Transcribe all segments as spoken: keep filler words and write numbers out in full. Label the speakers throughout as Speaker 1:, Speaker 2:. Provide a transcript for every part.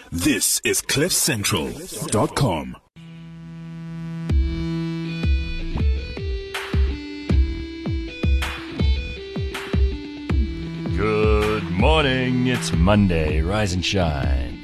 Speaker 1: This is cliff central dot com.
Speaker 2: Good morning, it's Monday, rise and shine.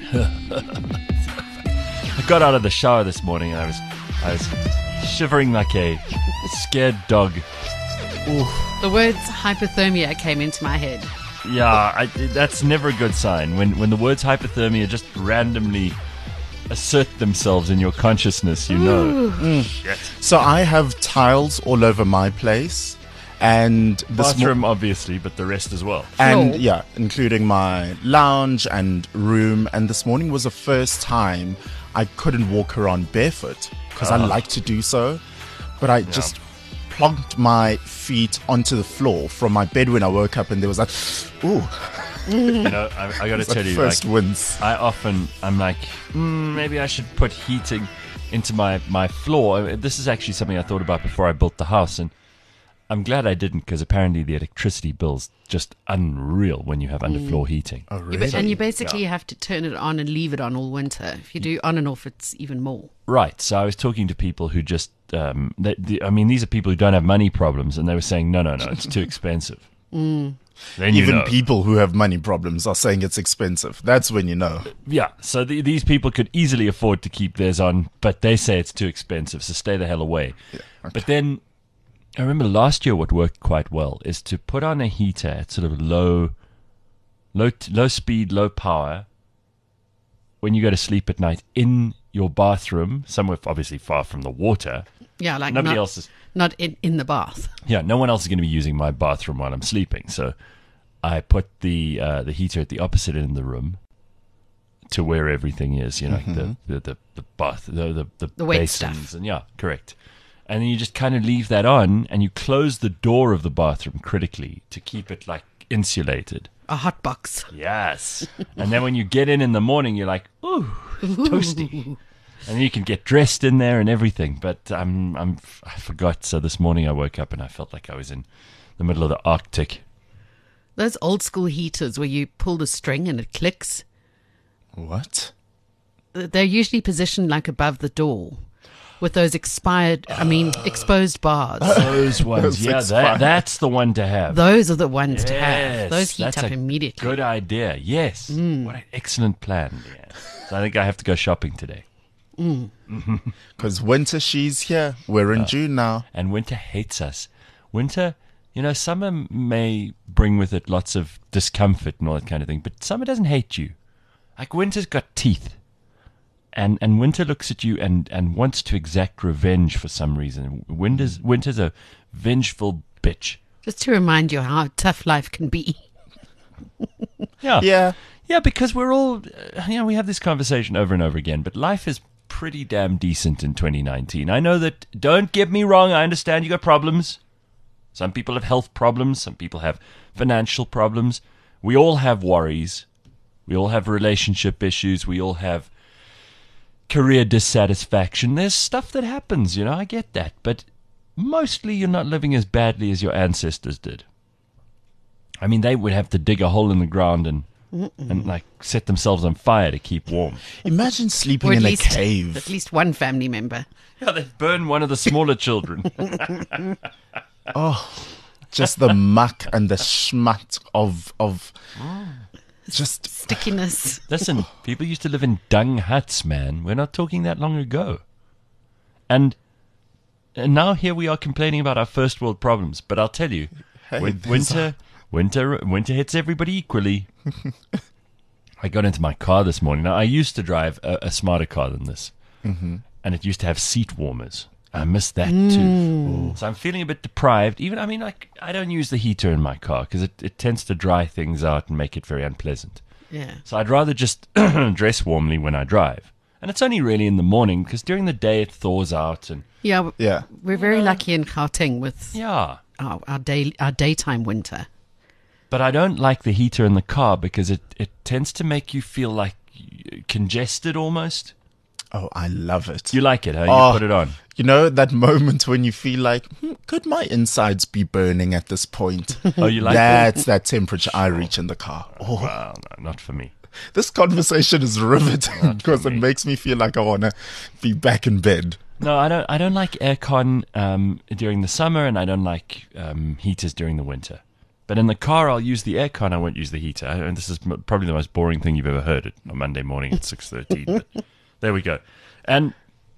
Speaker 2: I got out of the shower this morning and I was I was shivering like a scared dog. Ooh.
Speaker 3: The words hypothermia came into my head.
Speaker 2: Yeah, I, that's never a good sign. When when the words hypothermia just randomly assert themselves in your consciousness, you know.
Speaker 4: Mm.
Speaker 2: Shit.
Speaker 4: So I have tiles all over my place, and this
Speaker 2: Bathroom,
Speaker 4: mo-
Speaker 2: obviously, but the rest as well.
Speaker 4: and
Speaker 3: Floor.
Speaker 4: yeah, including my lounge and room. And this morning was the first time I couldn't walk around barefoot because I like to do so, but I just plonked my feet onto the floor from my bed when I woke up, and there was like, ooh,
Speaker 2: You know, I, I got to
Speaker 4: it's like
Speaker 2: tell you,
Speaker 4: first
Speaker 2: like,
Speaker 4: wins.
Speaker 2: I often, I'm like, mm, maybe I should put heating into my, my floor. This is actually something I thought about before I built the house, and I'm glad I didn't, because apparently the electricity bill's just unreal when you have underfloor heating.
Speaker 4: Oh,
Speaker 3: You
Speaker 4: really?
Speaker 3: ba- and you basically have to turn it on and leave it on all winter. If you do on and off, it's even more.
Speaker 2: Right. So I was talking to people who just, um, they, the, I mean, these are people who don't have money problems, and they were saying, no, no, no, it's too expensive.
Speaker 3: Mm.
Speaker 2: Then you
Speaker 4: Even
Speaker 2: know.
Speaker 4: people who have money problems are saying it's expensive. That's when you know.
Speaker 2: Yeah, so the, these people could easily afford to keep theirs on, but they say it's too expensive, so stay the hell away.
Speaker 4: Yeah, okay.
Speaker 2: But then, I remember last year what worked quite well is to put on a heater at sort of low, low, low speed, low power when you go to sleep at night in your bathroom, somewhere obviously far from the water.
Speaker 3: Yeah, like
Speaker 2: Nobody
Speaker 3: not,
Speaker 2: else is.
Speaker 3: not in, in the bath.
Speaker 2: Yeah, no one else is going to be using my bathroom while I'm sleeping. So I put the uh, the heater at the opposite end of the room to where everything is, you know, like the, the, the, the bath, the, the, the,
Speaker 3: The wet
Speaker 2: basins.
Speaker 3: stuff.
Speaker 2: And yeah, correct. And then you just kind of leave that on and you close the door of the bathroom critically to keep it like insulated.
Speaker 3: A hot box.
Speaker 2: Yes. And then when you get in in the morning, you're like, ooh, it's toasty. And then you can get dressed in there and everything. But I'm, I'm, I forgot. So this morning I woke up and I felt like I was in the middle of the Arctic.
Speaker 3: Those old school heaters where you pull the string and it clicks,
Speaker 4: What?
Speaker 3: they're usually positioned like above the door with those expired, I mean, exposed bars.
Speaker 2: Those ones,
Speaker 4: Those
Speaker 2: yeah, that,
Speaker 4: expired.
Speaker 2: that's the one to have.
Speaker 3: Those are the ones to have.
Speaker 2: Yes,
Speaker 3: Those heat
Speaker 2: that's
Speaker 3: up
Speaker 2: a
Speaker 3: immediately.
Speaker 2: Good idea. Yes. What an excellent plan. Yeah. So I think I have to go shopping today.
Speaker 4: Because winter, she's here. We're in June now.
Speaker 2: And winter hates us. Winter, you know, summer may bring with it lots of discomfort and all that kind of thing, but summer doesn't hate you. Like winter's got teeth. And and winter looks at you and, and wants to exact revenge for some reason. Winter's winter's a vengeful bitch.
Speaker 3: Just to remind you how tough life can be.
Speaker 2: Yeah.
Speaker 4: Yeah.
Speaker 2: Yeah, because we're all, uh, you know, we have this conversation over and over again, but life is pretty damn decent in twenty nineteen. I know that, don't get me wrong, I understand you got problems. Some people have health problems, some people have financial problems. We all have worries. We all have relationship issues. We all have career dissatisfaction. There's stuff that happens, you know, I get that. But mostly you're not living as badly as your ancestors did. I mean, they would have to dig a hole in the ground and and like set themselves on fire to keep warm.
Speaker 4: Imagine sleeping
Speaker 3: Or at
Speaker 4: in
Speaker 3: least,
Speaker 4: a cave.
Speaker 3: at least one family member.
Speaker 2: Yeah, they burn one of the smaller children.
Speaker 4: Just the muck and the schmut of of just
Speaker 3: Stickiness.
Speaker 2: Listen, people used to live in dung huts, man. We're not talking that long ago. And, and now here we are complaining about our first world problems. But I'll tell you,
Speaker 4: Hey,
Speaker 2: win-
Speaker 4: these
Speaker 2: winter, winter, winter hits everybody equally. I got into my car this morning. Now, I used to drive a, a smarter car than this.
Speaker 4: Mm-hmm.
Speaker 2: And it used to have seat warmers. I miss that too. So I'm feeling a bit deprived. Even, I mean, like, I don't use the heater in my car because it, it tends to dry things out and make it very unpleasant.
Speaker 3: Yeah.
Speaker 2: So I'd rather just dress warmly when I drive. And it's only really in the morning because during the day it thaws out and
Speaker 3: Yeah, w-
Speaker 4: yeah.
Speaker 3: we're very lucky in Gauteng with
Speaker 2: yeah.
Speaker 3: our, our, day, our daytime winter.
Speaker 2: But I don't like the heater in the car because it, it tends to make you feel like congested almost.
Speaker 4: Oh, I love it.
Speaker 2: You like it, huh?
Speaker 4: Oh,
Speaker 2: You put it on.
Speaker 4: You know, that moment when you feel like, hmm, could my insides be burning at this point?
Speaker 2: Oh, you like that?
Speaker 4: That's that temperature I reach in the car. Oh,
Speaker 2: Well, no, not for me.
Speaker 4: This conversation is riveting because it makes me feel like I want to be back in bed.
Speaker 2: No, I don't. I don't like aircon um, during the summer, and I don't like um, heaters during the winter. But in the car, I'll use the aircon. I won't use the heater. And this is m- probably the most boring thing you've ever heard on Monday morning at six thirteen. But there we go. And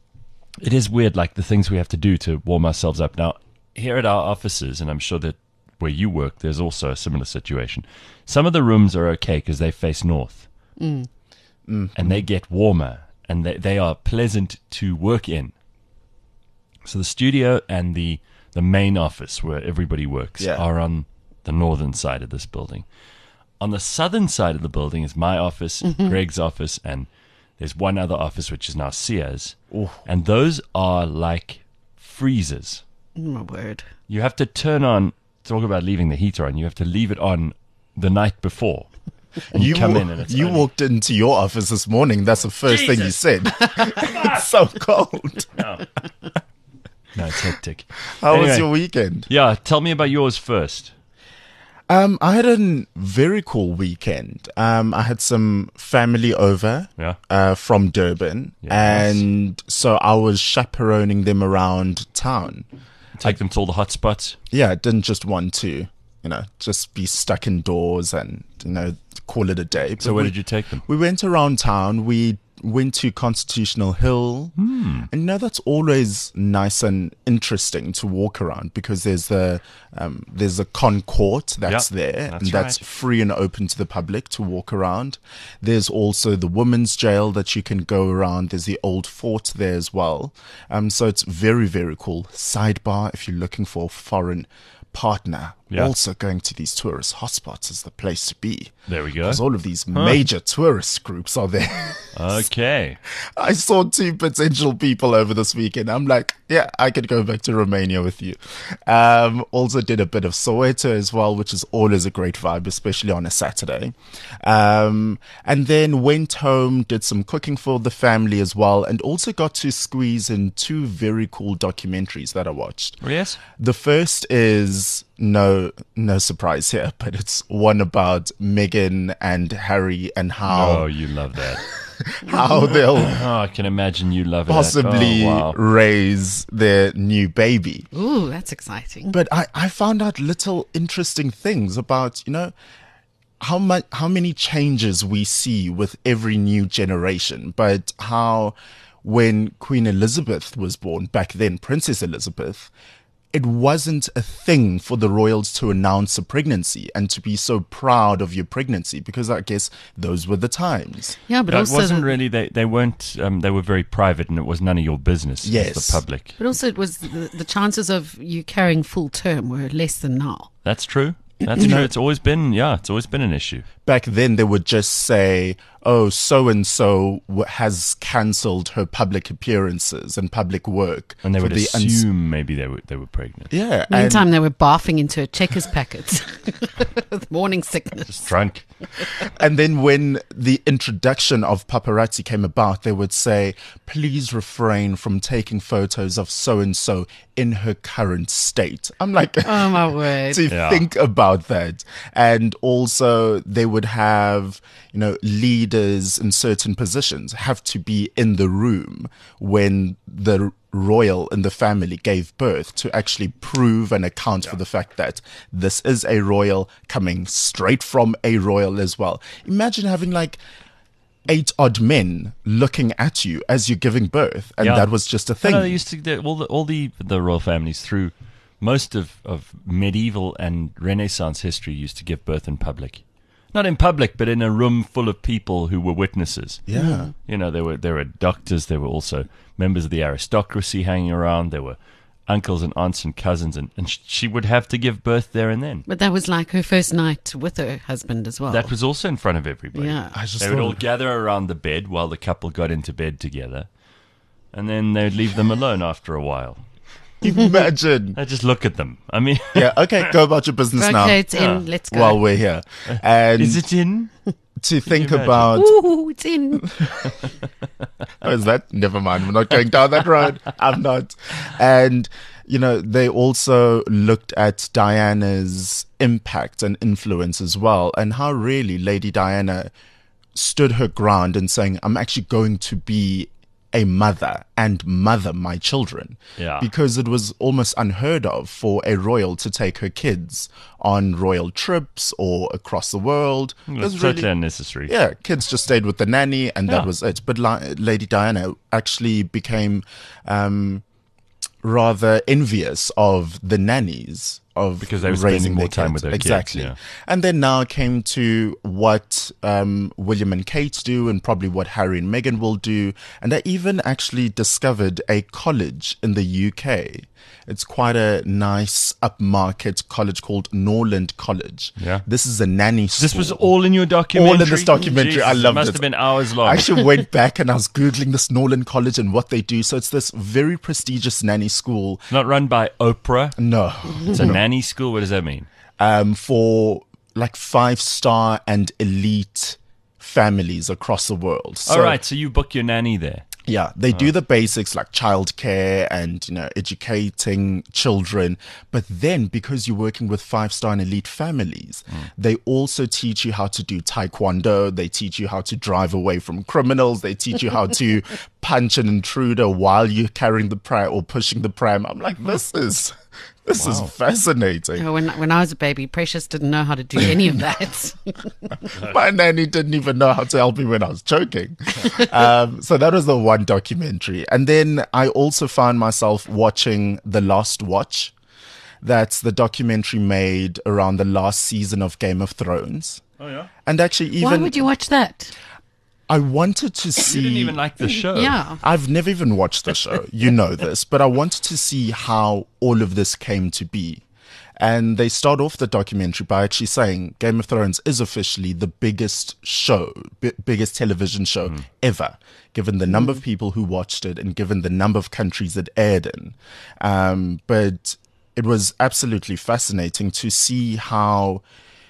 Speaker 2: it is weird, like the things we have to do to warm ourselves up. Now, here at our offices, and I'm sure that where you work, there's also a similar situation. Some of the rooms are okay because they face north,
Speaker 3: Mm.
Speaker 4: Mm.
Speaker 2: and they get warmer, and they, they are pleasant to work in. So the studio and the, the main office where everybody works
Speaker 4: Yeah.
Speaker 2: are on the northern side of this building. On the southern side of the building is my office, Greg's office, and there's one other office which is now Sia's.
Speaker 4: Ooh.
Speaker 2: And those are like freezers.
Speaker 3: Oh, my word.
Speaker 2: You have to turn on, talk about leaving the heater on, you have to leave it on the night before. And you,
Speaker 4: You,
Speaker 2: come
Speaker 4: wa-
Speaker 2: in and it's
Speaker 4: you
Speaker 2: only-
Speaker 4: walked into your office this morning. That's the first thing you
Speaker 2: Jesus.
Speaker 4: said. It's so cold.
Speaker 2: No. No, it's hectic.
Speaker 4: How was
Speaker 2: Anyway.
Speaker 4: your weekend?
Speaker 2: Yeah, tell me about yours first.
Speaker 4: Um, I had a very cool weekend. Um, I had some family over
Speaker 2: Yeah.
Speaker 4: uh, from Durban,
Speaker 2: Yes.
Speaker 4: and so I was chaperoning them around town.
Speaker 2: Take them to all the hot spots.
Speaker 4: Yeah, I didn't just want to, you know, just be stuck indoors and, you know, call it a day.
Speaker 2: So
Speaker 4: But
Speaker 2: where
Speaker 4: we,
Speaker 2: did you take them?
Speaker 4: we went around town. We went to Constitutional Hill.
Speaker 2: Hmm.
Speaker 4: And you know, that's always nice and interesting to walk around because there's the um, there's a concourt that's
Speaker 2: Yeah,
Speaker 4: there,
Speaker 2: that's
Speaker 4: and that's
Speaker 2: right.
Speaker 4: free and open to the public to walk around. There's also the women's jail that you can go around. There's the old fort there as well. Um, so it's very, very cool. Sidebar, if you're looking for a foreign partner,
Speaker 2: Yeah.
Speaker 4: also going to these tourist hotspots is the place to be.
Speaker 2: There we go.
Speaker 4: Because all of these major tourist groups are there.
Speaker 2: Okay.
Speaker 4: I saw two potential people over this weekend. I'm like, yeah, I could go back to Romania with you. Um, also did a bit of Soweto as well, which is always a great vibe, especially on a Saturday. Um, and then went home, did some cooking for the family as well, and also got to squeeze in two very cool documentaries that I watched.
Speaker 2: Oh, yes?
Speaker 4: The first is no no surprise here, but it's one about Meghan and Harry and
Speaker 2: Oh,
Speaker 4: how
Speaker 2: you love that.
Speaker 4: how they'll
Speaker 2: Oh, I can imagine you love
Speaker 4: possibly
Speaker 2: that. Oh, wow.
Speaker 4: raise their new baby.
Speaker 3: Ooh, that's exciting.
Speaker 4: But I, I found out little interesting things about, you know, how much how many changes we see with every new generation, but how when Queen Elizabeth was born, back then Princess Elizabeth, it wasn't a thing for the royals to announce a pregnancy and to be so proud of your pregnancy because I guess those were the times.
Speaker 3: Yeah, but
Speaker 2: No, it
Speaker 3: also
Speaker 2: wasn't
Speaker 3: the,
Speaker 2: really, they, they weren't, um, they were very private and it was none of your business as
Speaker 4: Yes.
Speaker 2: the public.
Speaker 3: but also it was the, the chances of you carrying full term were less than now.
Speaker 2: That's true. That's true. It's always been, yeah, it's always been an issue.
Speaker 4: Back then they would just say, oh, so-and-so w- has cancelled her public appearances and public work.
Speaker 2: And they
Speaker 4: for
Speaker 2: would
Speaker 4: the uns-
Speaker 2: assume maybe they were, they were pregnant.
Speaker 4: Yeah. and-
Speaker 3: Meantime, they were barfing into a checkers packet. Morning sickness.
Speaker 2: Drunk.
Speaker 4: And then when the introduction of paparazzi came about, they would say, please refrain from taking photos of so-and-so in her current state. I'm like,
Speaker 3: Oh, my word.
Speaker 4: to
Speaker 2: Yeah.
Speaker 4: think about that. And also they would have, you know, leaders in certain positions have to be in the room when the royal in the family gave birth to actually prove and account for the fact that this is a royal coming straight from a royal as well. Imagine having like eight odd men looking at you as you're giving birth, and
Speaker 2: Yeah.
Speaker 4: that was just a
Speaker 2: I
Speaker 4: thing.
Speaker 2: know they used to, they, all the, all the, the royal families through most of, of medieval and Renaissance history used to give birth in public. Not in public, but in a room full of people who were witnesses.
Speaker 4: Yeah.
Speaker 2: You know, there were there were doctors, there were also members of the aristocracy hanging around, there were uncles and aunts and cousins, and, and sh- she would have to give birth there and then.
Speaker 3: But that was like her first night with her husband as well.
Speaker 2: That was also in front of everybody.
Speaker 3: Yeah.
Speaker 4: I just
Speaker 2: They would all
Speaker 4: thought,
Speaker 2: gather around the bed while the couple got into bed together, and then they'd leave them alone after a while.
Speaker 4: imagine.
Speaker 2: I just look at them. I mean,
Speaker 4: Yeah, okay, go about your business now.
Speaker 3: okay, it's
Speaker 2: Yeah.
Speaker 3: in. Let's go.
Speaker 4: While we're here, and
Speaker 2: is it in?
Speaker 4: to think
Speaker 2: you imagine?
Speaker 4: about
Speaker 3: Ooh, it's in.
Speaker 4: oh, is that never mind, we're not going down that road. I'm not. And you know, they also looked at Diana's impact and influence as well, and how really Lady Diana stood her ground and saying, I'm actually going to be a mother and mother my children.
Speaker 2: Yeah.
Speaker 4: Because it was almost unheard of for a royal to take her kids on royal trips or across the world.
Speaker 2: It
Speaker 4: It
Speaker 2: was
Speaker 4: was
Speaker 2: totally
Speaker 4: really-
Speaker 2: unnecessary.
Speaker 4: yeah, kids just stayed with the nanny and that
Speaker 2: Yeah.
Speaker 4: was it. But La- Lady Diana actually became um, rather envious of the nannies of
Speaker 2: Because they were
Speaker 4: raising
Speaker 2: spending more
Speaker 4: their
Speaker 2: time
Speaker 4: kids.
Speaker 2: with their kids,
Speaker 4: exactly.
Speaker 2: yeah.
Speaker 4: And then now came to what um, William and Kate do, and probably what Harry and Meghan will do. And I even actually discovered a college in the U K. It's quite a nice upmarket college called Norland College.
Speaker 2: Yeah.
Speaker 4: This is a nanny school.
Speaker 2: This was all in your documentary?
Speaker 4: All in this documentary. I
Speaker 2: Jesus,
Speaker 4: loved
Speaker 2: it. must
Speaker 4: it.
Speaker 2: have been hours long.
Speaker 4: I actually went back and I was Googling this Norland College and what they do. So it's this very prestigious nanny school.
Speaker 2: Not run by Oprah.
Speaker 4: No.
Speaker 2: It's a nanny school. What does that mean?
Speaker 4: Um, for like five star and elite families across the world. So,
Speaker 2: All right, so you book your nanny there.
Speaker 4: yeah, they do the basics like childcare and, you know, educating children. But then because you're working with five star and elite families, they also teach you how to do taekwondo. They teach you how to drive away from criminals. They teach you how to punch an intruder while you're carrying the pram or pushing the pram. I'm like, this is, this is fascinating.
Speaker 3: Oh, When when I was a baby, Precious didn't know how to do any of that.
Speaker 4: My nanny didn't even know how to help me when I was choking. Um, so that was the one documentary. And then I also found myself watching The Last Watch. That's the documentary made around the last season of Game of Thrones.
Speaker 2: Oh, yeah?
Speaker 4: And actually, even
Speaker 3: Why would you watch that?
Speaker 4: I wanted to see.
Speaker 2: You didn't even like the show.
Speaker 3: Yeah.
Speaker 4: I've never even watched the show. You know this, but I wanted to see how all of this came to be. And they start off the documentary by actually saying Game of Thrones is officially the biggest show, bi- biggest television show ever, given the number of people who watched it and given the number of countries it aired in. Um, but it was absolutely fascinating to see how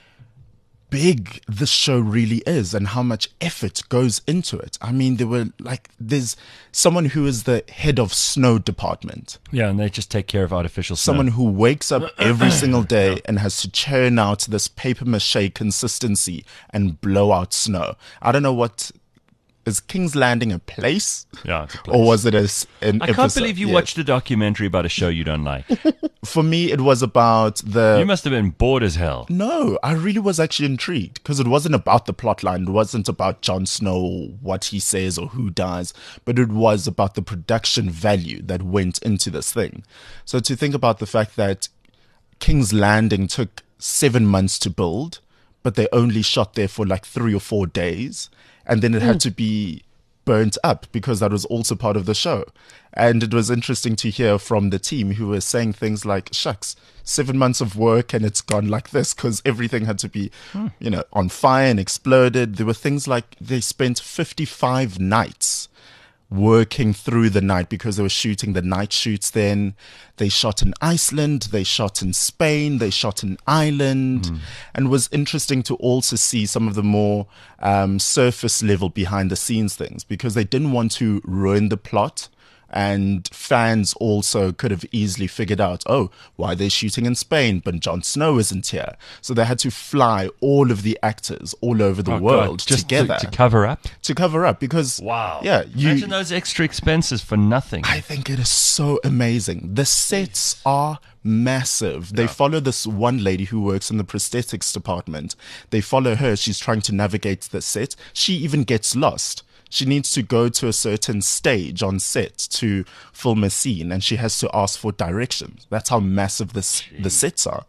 Speaker 4: big this show really is and how much effort goes into it. I mean, there were like, there's someone who is the head of snow department,
Speaker 2: Yeah, and they just take care of artificial snow.
Speaker 4: someone who wakes up every single day and has to churn out this paper mache consistency and blow out snow. I don't know what, is King's Landing a place?
Speaker 2: Yeah, it's a place.
Speaker 4: Or was it a, s- an
Speaker 2: I can't
Speaker 4: episode?
Speaker 2: believe you
Speaker 4: Yes.
Speaker 2: watched a documentary about a show you don't like.
Speaker 4: For me, it was about the...
Speaker 2: You must have been bored as hell.
Speaker 4: No, I really was actually intrigued because it wasn't about the plot line. It wasn't about Jon Snow or what he says or who dies, but it was about the production value that went into this thing. So to think about the fact that King's Landing took seven months to build, but they only shot there for like three or four days, and then it had to be burnt up because that was also part of the show. And it was interesting to hear from the team who were saying things like, shucks, seven months of work and it's gone like this because everything had to be, you know, on fire and exploded. There were things like they spent fifty-five nights working through the night because they were shooting the night shoots then. They shot in Iceland, they shot in Spain, they shot in Ireland.
Speaker 2: Mm.
Speaker 4: And it was interesting to also see some of the more um, surface level behind the scenes things because they didn't want to ruin the plot. And fans also could have easily figured out, oh, why they're shooting in Spain, but Jon Snow isn't here. So they had to fly all of the actors all over the
Speaker 2: Oh, God,
Speaker 4: world
Speaker 2: just
Speaker 4: together
Speaker 2: to, to cover up.
Speaker 4: to cover up because
Speaker 2: Wow.
Speaker 4: yeah, you
Speaker 2: Imagine those extra expenses for nothing.
Speaker 4: I think it is so amazing. The sets are massive. They follow this one lady who works in the prosthetics department. They follow her. She's trying to navigate the set. She even gets lost. She needs to go to a certain stage on set to film a scene, and she has to ask for directions. That's how massive this the sets are.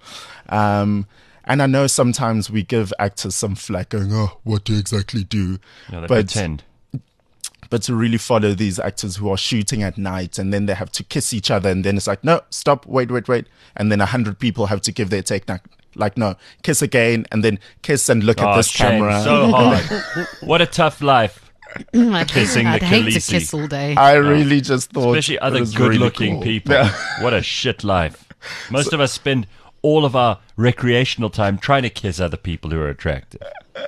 Speaker 4: Um, and I know sometimes we give actors some flack, going, "Oh, what do you exactly do?"
Speaker 2: Yeah, they
Speaker 4: but
Speaker 2: pretend.
Speaker 4: but to really follow these actors who are shooting at night and then they have to kiss each other and then it's like, no, stop, wait, wait, wait. And then a hundred people have to give their take. Like, like, no, kiss again and then kiss and look
Speaker 2: Oh,
Speaker 4: at this
Speaker 2: shame.
Speaker 4: camera.
Speaker 2: So hard. What a tough life.
Speaker 3: I'd,
Speaker 2: Kissing
Speaker 3: I'd
Speaker 2: the
Speaker 3: hate to
Speaker 2: Khaleesi.
Speaker 3: kiss all day.
Speaker 4: I really just thought,
Speaker 2: Especially
Speaker 4: it
Speaker 2: other
Speaker 4: was really
Speaker 2: good-looking
Speaker 4: cool.
Speaker 2: people.
Speaker 4: Yeah.
Speaker 2: What a shit life. Most of us spend all of our recreational time trying to kiss other people who are attractive.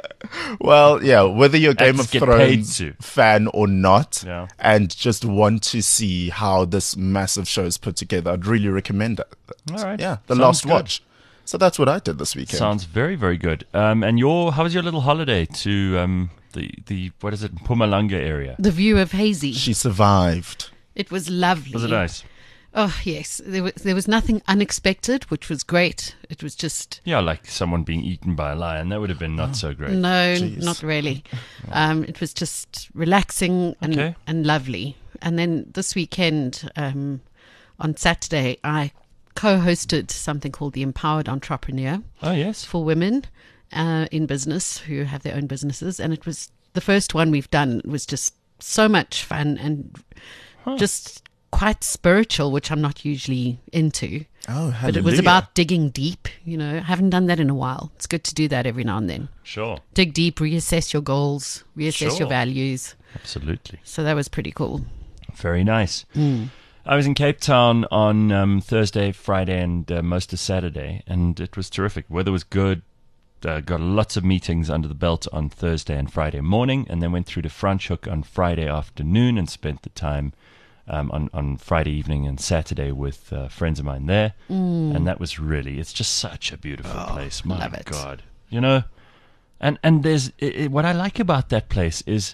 Speaker 4: Well, yeah, whether you're a Game of
Speaker 2: Actors get paid
Speaker 4: Thrones
Speaker 2: to.
Speaker 4: fan or not,
Speaker 2: Yeah.
Speaker 4: and just want to see how this massive show is put together, I'd really recommend it.
Speaker 2: All right.
Speaker 4: Yeah, The
Speaker 2: Sounds
Speaker 4: Last
Speaker 2: good.
Speaker 4: Watch. So that's what I did this weekend.
Speaker 2: Sounds very, very good. Um, and your, how was your little holiday to um, the, the what is it, Mpumalanga area.
Speaker 3: The view of Hazy.
Speaker 4: She survived.
Speaker 3: It was lovely.
Speaker 2: Was it nice?
Speaker 3: Oh, yes. There was, there was nothing unexpected, which was great. It was just...
Speaker 2: Yeah, like someone being eaten by a lion. That would have been not so great.
Speaker 3: No,
Speaker 4: Jeez.
Speaker 3: not really. Um, it was just relaxing and,
Speaker 2: Okay.
Speaker 3: and lovely. And then this weekend, um, on Saturday, I co-hosted something called the Empowered Entrepreneur
Speaker 2: Oh, yes.
Speaker 3: for women uh, in business who have their own businesses. And it was the first one we've done. It was just so much fun and just quite spiritual, which I'm not usually into.
Speaker 4: Oh, hallelujah.
Speaker 3: But it was about digging deep. You know, I haven't done that in a while. It's good to do that every now and then.
Speaker 2: Sure.
Speaker 3: Dig deep, reassess your goals, reassess
Speaker 2: Sure.
Speaker 3: your values.
Speaker 2: Absolutely.
Speaker 3: So that was pretty cool.
Speaker 2: Very nice. I was in Cape Town on um, Thursday, Friday, and uh, most of Saturday, and it was terrific. Weather was good. Uh, got lots of meetings under the belt on Thursday and Friday morning, and then went through to Franschhoek on Friday afternoon and spent the time um, on, on Friday evening and Saturday with uh, friends of mine there. And that was really, it's just such a beautiful place. My
Speaker 3: love it.
Speaker 2: God. You know, and, and there's, it, it, what I like about that place is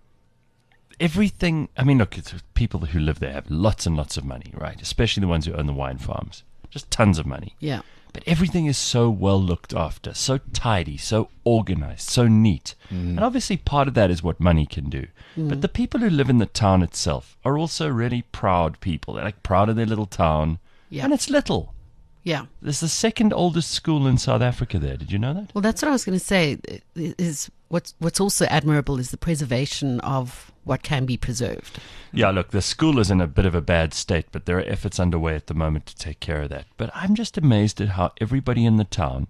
Speaker 2: everything. I mean, look, it's people who live there have lots and lots of money, right? Especially the ones who own the wine farms. Just tons of money.
Speaker 3: Yeah.
Speaker 2: But everything is so well looked after, so tidy, so organized, so neat. And obviously part of that is what money can do. But the people who live in the town itself are also really proud people. They're like proud of their little town.
Speaker 3: Yeah.
Speaker 2: And it's little.
Speaker 3: Yeah.
Speaker 2: There's the second oldest school in South Africa there. Did you know that?
Speaker 3: Well, that's what I was going to say. Is what's what's also admirable is the preservation of what can be preserved.
Speaker 2: Yeah, look, the school is in a bit of a bad state, but there are efforts underway at the moment to take care of that. But I'm just amazed at how everybody in the town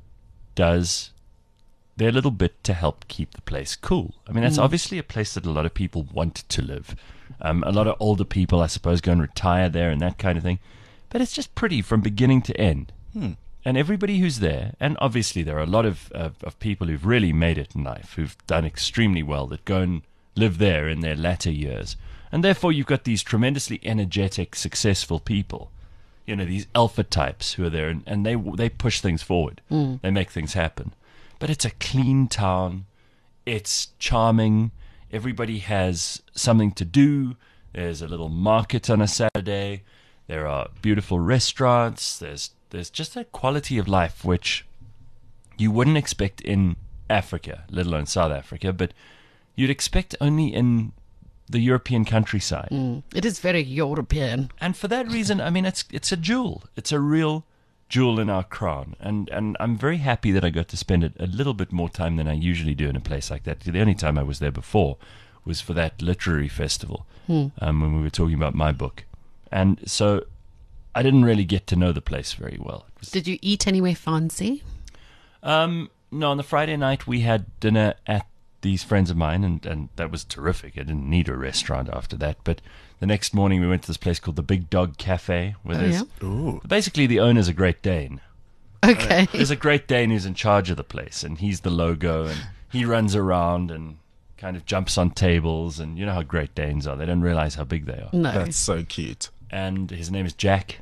Speaker 2: does their little bit to help keep the place cool. I mean, that's obviously a place that a lot of people want to live. Um, a lot of older people, I suppose, go and retire there and that kind of thing. But it's just pretty from beginning to end. And everybody who's there, and obviously there are a lot of, of, of people who've really made it in life, who've done extremely well, that go and live there in their latter years. And therefore you've got these tremendously energetic, successful people. You know, these alpha types who are there, and, and they they push things forward. They make things happen. But it's a clean town. It's charming. Everybody has something to do. There's a little market on a Saturday. There are beautiful restaurants. There's there's just a quality of life which you wouldn't expect in Africa, let alone South Africa, but you'd expect only in the European countryside.
Speaker 3: Mm. It is very European.
Speaker 2: And for that reason, I mean, it's it's a jewel. It's a real jewel in our crown. And, and I'm very happy that I got to spend it a little bit more time than I usually do in a place like that. The only time I was there before was for that literary festival um, when we were talking about my book. And so I didn't really get to know the place very well. It was,
Speaker 3: Did you eat anywhere fancy?
Speaker 2: um, no, on the Friday night we had dinner at these friends of mine, and, and that was terrific. I didn't need a restaurant after that. But the next morning we went to this place called the Big Dog Cafe, where
Speaker 3: Oh,
Speaker 2: there's
Speaker 3: yeah?
Speaker 4: Ooh.
Speaker 2: basically the owner's a Great Dane.
Speaker 3: Okay.
Speaker 2: There's a Great Dane who's in charge of the place, and he's the logo, and he runs around and kind of jumps on tables, and you know how Great Danes are. They don't realize how big they are.
Speaker 3: No.
Speaker 4: That's so cute.
Speaker 2: And his name is Jack.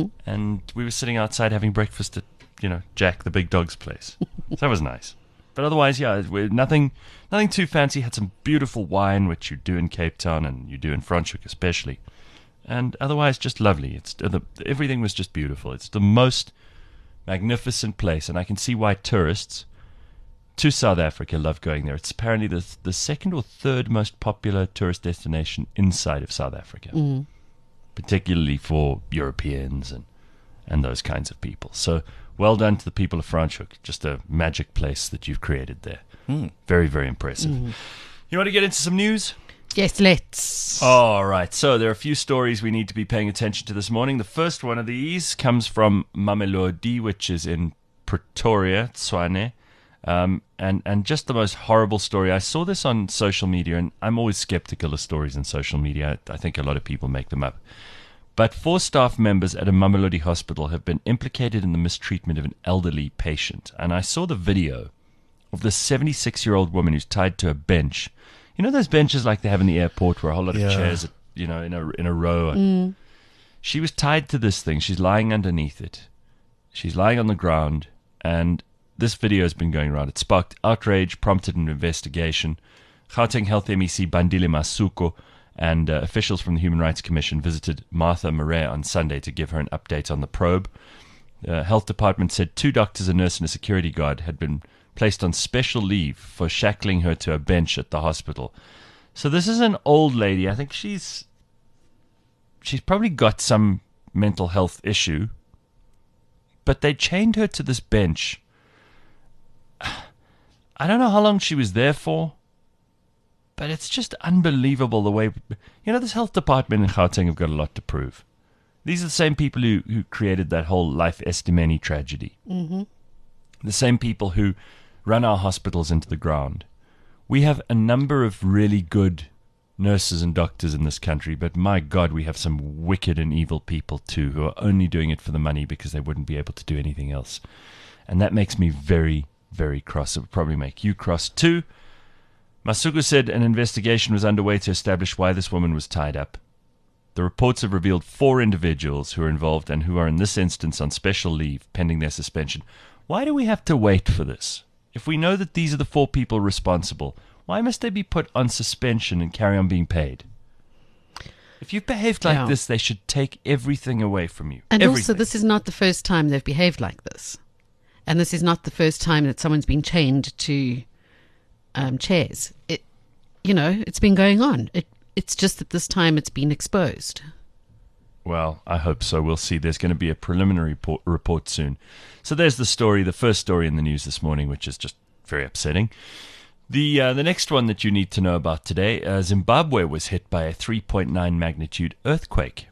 Speaker 2: And we were sitting outside having breakfast at, you know, Jack the Big Dog's place. So that was nice. But otherwise, yeah, we're nothing nothing too fancy. Had some beautiful wine, which you do in Cape Town and you do in Franschhoek especially. And otherwise, just lovely. It's the, everything was just beautiful. It's the most magnificent place, and I can see why tourists to South Africa love going there. It's apparently the the second or third most popular tourist destination inside of South Africa, particularly for Europeans and and those kinds of people. So well done to the people of Franschhoek. Just a magic place that you've created there. Very, very impressive. You want to get into some news?
Speaker 3: Yes, let's.
Speaker 2: All right. So there are a few stories we need to be paying attention to this morning. The first one of these comes from Mamelodi, which is in Pretoria, Tshwane. Um, and, and just the most horrible story. I saw this on social media, and I'm always skeptical of stories on social media. I, I think a lot of people make them up. But four staff members at a Mamelodi hospital have been implicated in the mistreatment of an elderly patient. And I saw the video of the seventy-six-year-old woman who's tied to a bench. You know those benches like they have in the airport where a whole lot
Speaker 4: Yeah.
Speaker 2: of chairs are, you know, in a, in a row. She was tied to this thing. She's lying underneath it. She's lying on the ground, and this video has been going around. It sparked outrage, prompted an investigation. Gauteng Health M E C Bandile Masuku and uh, officials from the Human Rights Commission visited Martha Marais on Sunday to give her an update on the probe. The uh, health department said two doctors, a nurse, and a security guard had been placed on special leave for shackling her to a bench at the hospital. So this is an old lady. I think she's she's probably got some mental health issue, but they chained her to this bench. I don't know how long she was there for, but it's just unbelievable the way... You know, this health department in Gauteng have got a lot to prove. These are the same people who, who created that whole Life Estimeni tragedy.
Speaker 3: Mm-hmm.
Speaker 2: The same people who run our hospitals into the ground. We have a number of really good nurses and doctors in this country, but my God, we have some wicked and evil people too who are only doing it for the money because they wouldn't be able to do anything else. And that makes me very, very cross. It would probably make you cross too. Masuku said an investigation was underway to establish why this woman was tied up. The reports have revealed four individuals who are involved and who are in this instance on special leave pending their suspension. Why do we have to wait for this? If we know that these are the four people responsible, why must they be put on suspension and carry on being paid? If you've behaved like
Speaker 3: Yeah.
Speaker 2: this, they should take everything away from you.
Speaker 3: And
Speaker 2: everything.
Speaker 3: also, this is not the first time they've behaved like this. And this is not the first time that someone's been chained to um, chairs. It, you know, it's been going on. It, it's just that this time it's been exposed.
Speaker 2: Well, I hope so. We'll see. There's going to be a preliminary report, report soon. So there's the story, the first story in the news this morning, which is just very upsetting. The uh, the next one that you need to know about today, uh, Zimbabwe was hit by a three point nine magnitude earthquake.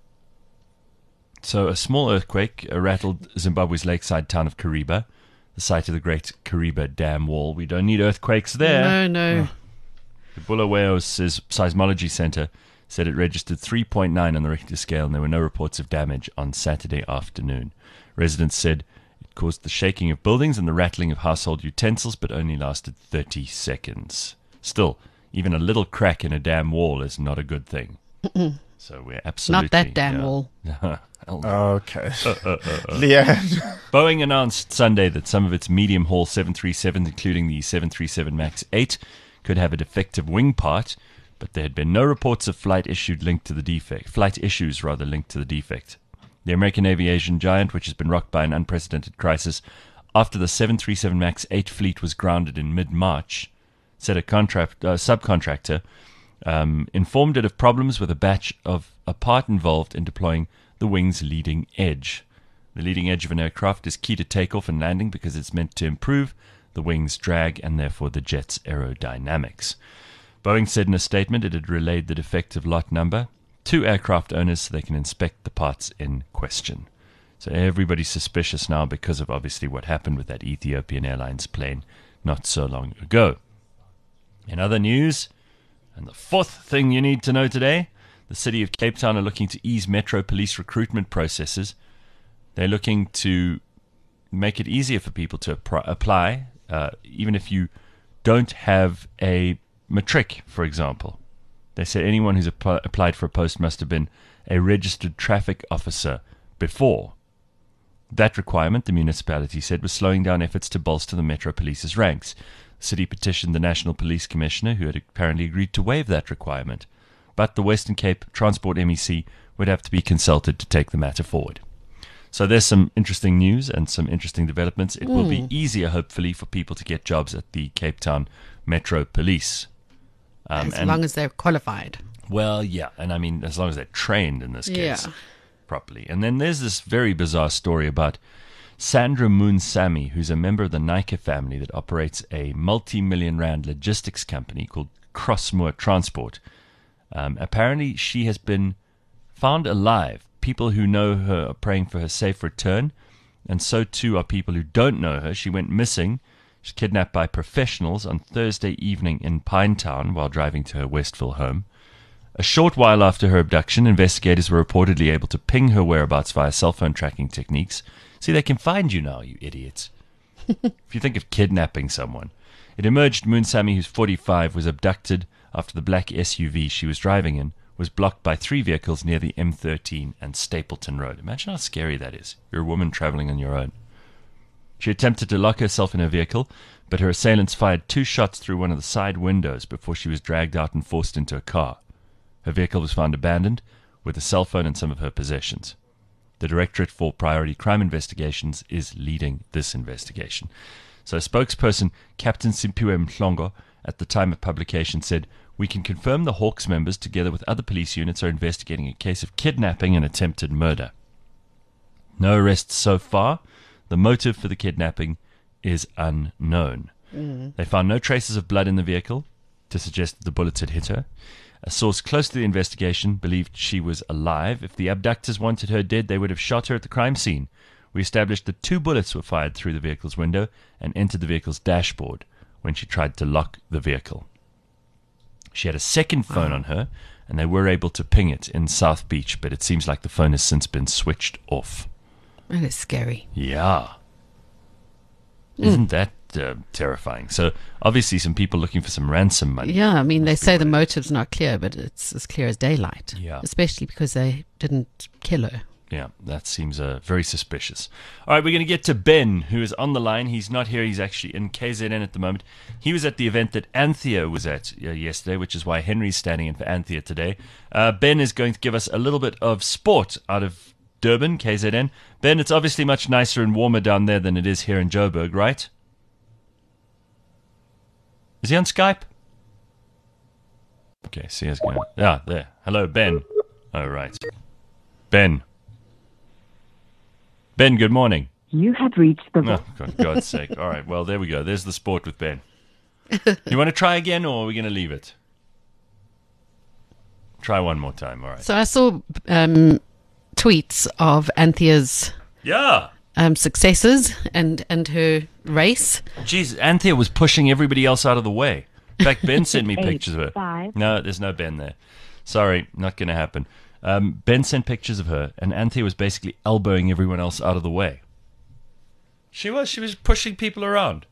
Speaker 2: So a small earthquake uh, rattled Zimbabwe's lakeside town of Kariba, the site of the Great Kariba Dam Wall. We don't need earthquakes there.
Speaker 3: No, no.
Speaker 2: The Bulawayo Seis- Seismology Center said it registered three point nine on the Richter scale, and there were no reports of damage on Saturday afternoon. Residents said it caused the shaking of buildings and the rattling of household utensils, but only lasted thirty seconds. Still, even a little crack in a dam wall is not a good thing. So we're absolutely...
Speaker 3: Not that damn
Speaker 2: yeah.
Speaker 3: wall.
Speaker 4: Okay. Leanne.
Speaker 2: Boeing announced Sunday that some of its medium-haul seven thirty-sevens, including the seven thirty-seven MAX eight, could have a defective wing part, but there had been no reports of flight issued linked to the defect. Flight issues, rather, linked to the defect. The American aviation giant, which has been rocked by an unprecedented crisis after the seven thirty-seven MAX eight fleet was grounded in mid-March, said a contract, uh, subcontractor um, informed it of problems with a batch of a part involved in deploying the wing's leading edge. The leading edge of an aircraft is key to takeoff and landing because it's meant to improve the wing's drag and therefore the jet's aerodynamics. Boeing said in a statement it had relayed the defective lot number to aircraft owners so they can inspect the parts in question. So everybody's suspicious now because of obviously what happened with that Ethiopian Airlines plane not so long ago. In other news, and the fourth thing you need to know today, the city of Cape Town are looking to ease metro police recruitment processes. They're looking to make it easier for people to apply, uh, even if you don't have a matric, for example. They said anyone who's app- applied for a post must have been a registered traffic officer before. That requirement, the municipality said, was slowing down efforts to bolster the Metro Police's ranks. The city petitioned the National Police Commissioner, who had apparently agreed to waive that requirement. But the Western Cape Transport M E C would have to be consulted to take the matter forward. So there's some interesting news and some interesting developments. It mm. will be easier, hopefully, for people to get jobs at the Cape Town Metro Police.
Speaker 3: Um, as long as they're qualified.
Speaker 2: Well, yeah. And I mean, as long as they're trained in this case
Speaker 3: yeah.
Speaker 2: properly. And then there's this very bizarre story about Sandra Moonsamy, who's a member of the Nike family that operates a multi-million rand logistics company called Crossmoor Transport. Um, apparently, she has been found alive. People who know her are praying for her safe return, and so too are people who don't know her. She went missing. She was kidnapped by professionals on Thursday evening in Pinetown while driving to her Westville home. A short while after her abduction, investigators were reportedly able to ping her whereabouts via cell phone tracking techniques. See, they can find you now, you idiots. If you think of kidnapping someone. It emerged Moonsamy, who's forty-five, was abducted after the black S U V she was driving in was blocked by three vehicles near the M thirteen and Stapleton Road. Imagine how scary that is. You're a woman traveling on your own. She attempted to lock herself in her vehicle, but her assailants fired two shots through one of the side windows before she was dragged out and forced into a car. Her vehicle was found abandoned, with a cell phone and some of her possessions. The Directorate for Priority Crime Investigations is leading this investigation. So spokesperson Captain Simpiwe Mhlongo, at the time of publication, said, "We can confirm the Hawks members, together with other police units, are investigating a case of kidnapping and attempted murder. No arrests so far. The motive for the kidnapping is unknown." Mm. They found no traces of blood in the vehicle to suggest that the bullets had hit her. A source close to the investigation believed she was alive. If the abductors wanted her dead, they would have shot her at the crime scene. We established that two bullets were fired through the vehicle's window and entered the vehicle's dashboard when she tried to lock the vehicle. She had a second phone on her, and they were able to ping it in South Beach, but it seems like the phone has since been switched off.
Speaker 3: That is scary.
Speaker 2: Yeah. Isn't that uh, terrifying? So, obviously, some people looking for some ransom money.
Speaker 3: Yeah, I mean, they
Speaker 2: Must be
Speaker 3: say
Speaker 2: what
Speaker 3: the
Speaker 2: it is.
Speaker 3: motive's not clear, but it's as clear as daylight.
Speaker 2: Yeah.
Speaker 3: Especially because they didn't kill her.
Speaker 2: Yeah, that seems uh, very suspicious. All right, we're going to get to Ben, who is on the line. He's not here. He's actually in K Z N at the moment. He was at the event that Anthea was at uh, yesterday, which is why Henry's standing in for Anthea today. Uh, Ben is going to give us a little bit of sport out of Durban, K Z N. Ben, it's obviously much nicer and warmer down there than it is here in Joburg, right? Is he on Skype? Okay, see us going. Yeah, there. Hello, Ben. All right. Ben. Ben, good morning.
Speaker 5: You have reached the...
Speaker 2: Oh, for God's sake. All right, well, there we go. There's the sport with Ben. You want to try again, or are we going to leave it? Try one more time, all right.
Speaker 3: So I saw um, tweets of Anthea's
Speaker 2: Yeah.
Speaker 3: um, successes and, and her race.
Speaker 2: Jeez, Anthea was pushing everybody else out of the way. In fact, Ben sent me
Speaker 5: Eight,
Speaker 2: pictures of her.
Speaker 5: five.
Speaker 2: No, there's no Ben there. Sorry, not going to happen. Um, Ben sent pictures of her, and Anthea was basically elbowing everyone else out of the way. She was. She was pushing people around.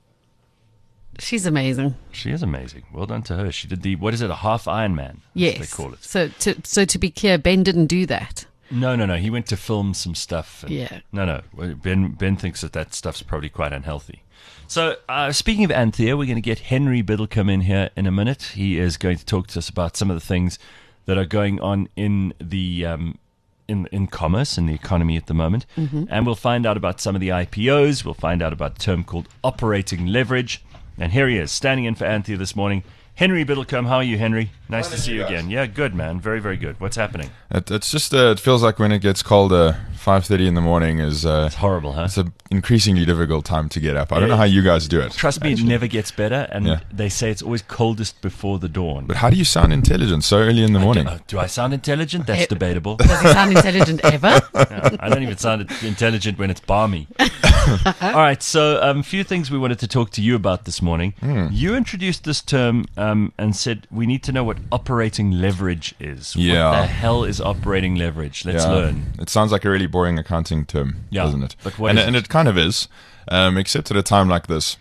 Speaker 3: She's amazing.
Speaker 2: She is amazing. Well done to her. She did the, what is it, a half Ironman?
Speaker 3: Yes.
Speaker 2: They call it.
Speaker 3: So to, so to be clear, Ben didn't do that.
Speaker 2: No, no, no. He went to film some stuff. And
Speaker 3: Yeah.
Speaker 2: No, no. Ben Ben thinks that that stuff's probably quite unhealthy. So, uh, speaking of Anthea, we're going to get Henry Biddlecombe in here in a minute. He is going to talk to us about some of the things that are going on in the um, in in commerce and the economy at the moment, mm-hmm. and we'll find out about some of the I P Os. We'll find out about a term called operating leverage. And here he is, standing in for Anthea this morning. Henry Biddlecombe, how are you, Henry? Nice to see you again. Yeah, good, man. Very, very good. What's happening?
Speaker 6: It, it's just, uh, it feels like when it gets cold, uh, five thirty in the morning is... Uh,
Speaker 2: It's horrible, huh?
Speaker 6: It's an increasingly difficult time to get up. I don't know how you guys do it.
Speaker 2: Trust me, it never gets better, and
Speaker 6: Yeah.
Speaker 2: they say it's always coldest before the dawn.
Speaker 6: But how do you sound intelligent so early in the morning?
Speaker 2: Uh, do I sound intelligent? That's
Speaker 3: Eh,
Speaker 2: debatable.
Speaker 3: Does he sound intelligent ever?
Speaker 2: Yeah, I don't even sound intelligent when it's balmy. All right, so a um, few things we wanted to talk to you about this morning.
Speaker 6: Hmm.
Speaker 2: You introduced this term um, and said we need to know what operating leverage is.
Speaker 6: Yeah.
Speaker 2: What the hell is operating leverage? Let's
Speaker 6: Yeah.
Speaker 2: learn.
Speaker 6: It sounds like a really boring accounting term,
Speaker 2: Yeah,
Speaker 6: doesn't it?
Speaker 2: but what
Speaker 6: and,
Speaker 2: is
Speaker 6: and
Speaker 2: it?
Speaker 6: it kind of is, um, except at a time like this.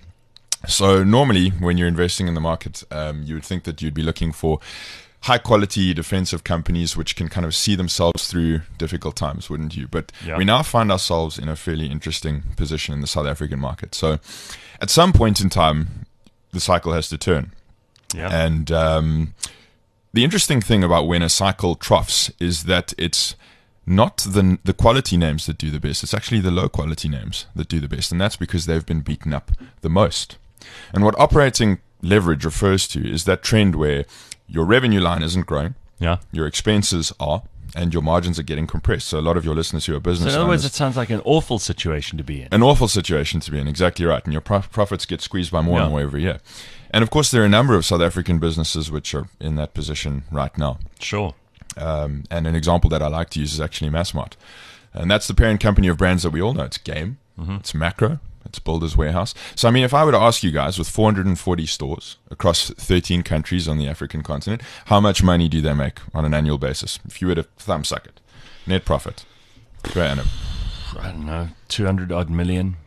Speaker 6: So normally, when you're investing in the market, um, you would think that you'd be looking for high-quality defensive companies which can kind of see themselves through difficult times, wouldn't you? But
Speaker 2: Yeah.
Speaker 6: we now find ourselves in a fairly interesting position in the South African market. So at some point in time, the cycle has to turn.
Speaker 2: Yeah.
Speaker 6: And um, the interesting thing about when a cycle troughs is that it's not the the quality names that do the best. It's actually the low quality names that do the best. And that's because they've been beaten up the most. And what operating leverage refers to is that trend where your revenue line isn't growing,
Speaker 2: yeah.
Speaker 6: your expenses are, and your margins are getting compressed. So a lot of your listeners who are
Speaker 2: So
Speaker 6: business
Speaker 2: in other words,
Speaker 6: owners,
Speaker 2: it sounds like an awful situation to be in.
Speaker 6: an awful situation to be in, exactly right. And your prof- profits get squeezed by more
Speaker 2: Yeah.
Speaker 6: and more every year. And of course, there are a number of South African businesses which are in that position right now.
Speaker 2: Sure.
Speaker 6: Um, and an example that I like to use is actually Massmart. And that's the parent company of brands that we all know. It's Game,
Speaker 2: Mm-hmm.
Speaker 6: it's Macro, it's Builders Warehouse. So, I mean, if I were to ask you guys, with four hundred forty stores across thirteen countries on the African continent, how much money do they make on an annual basis? If you were to thumb suck it. Net profit per annum.
Speaker 2: I don't know, two hundred odd million.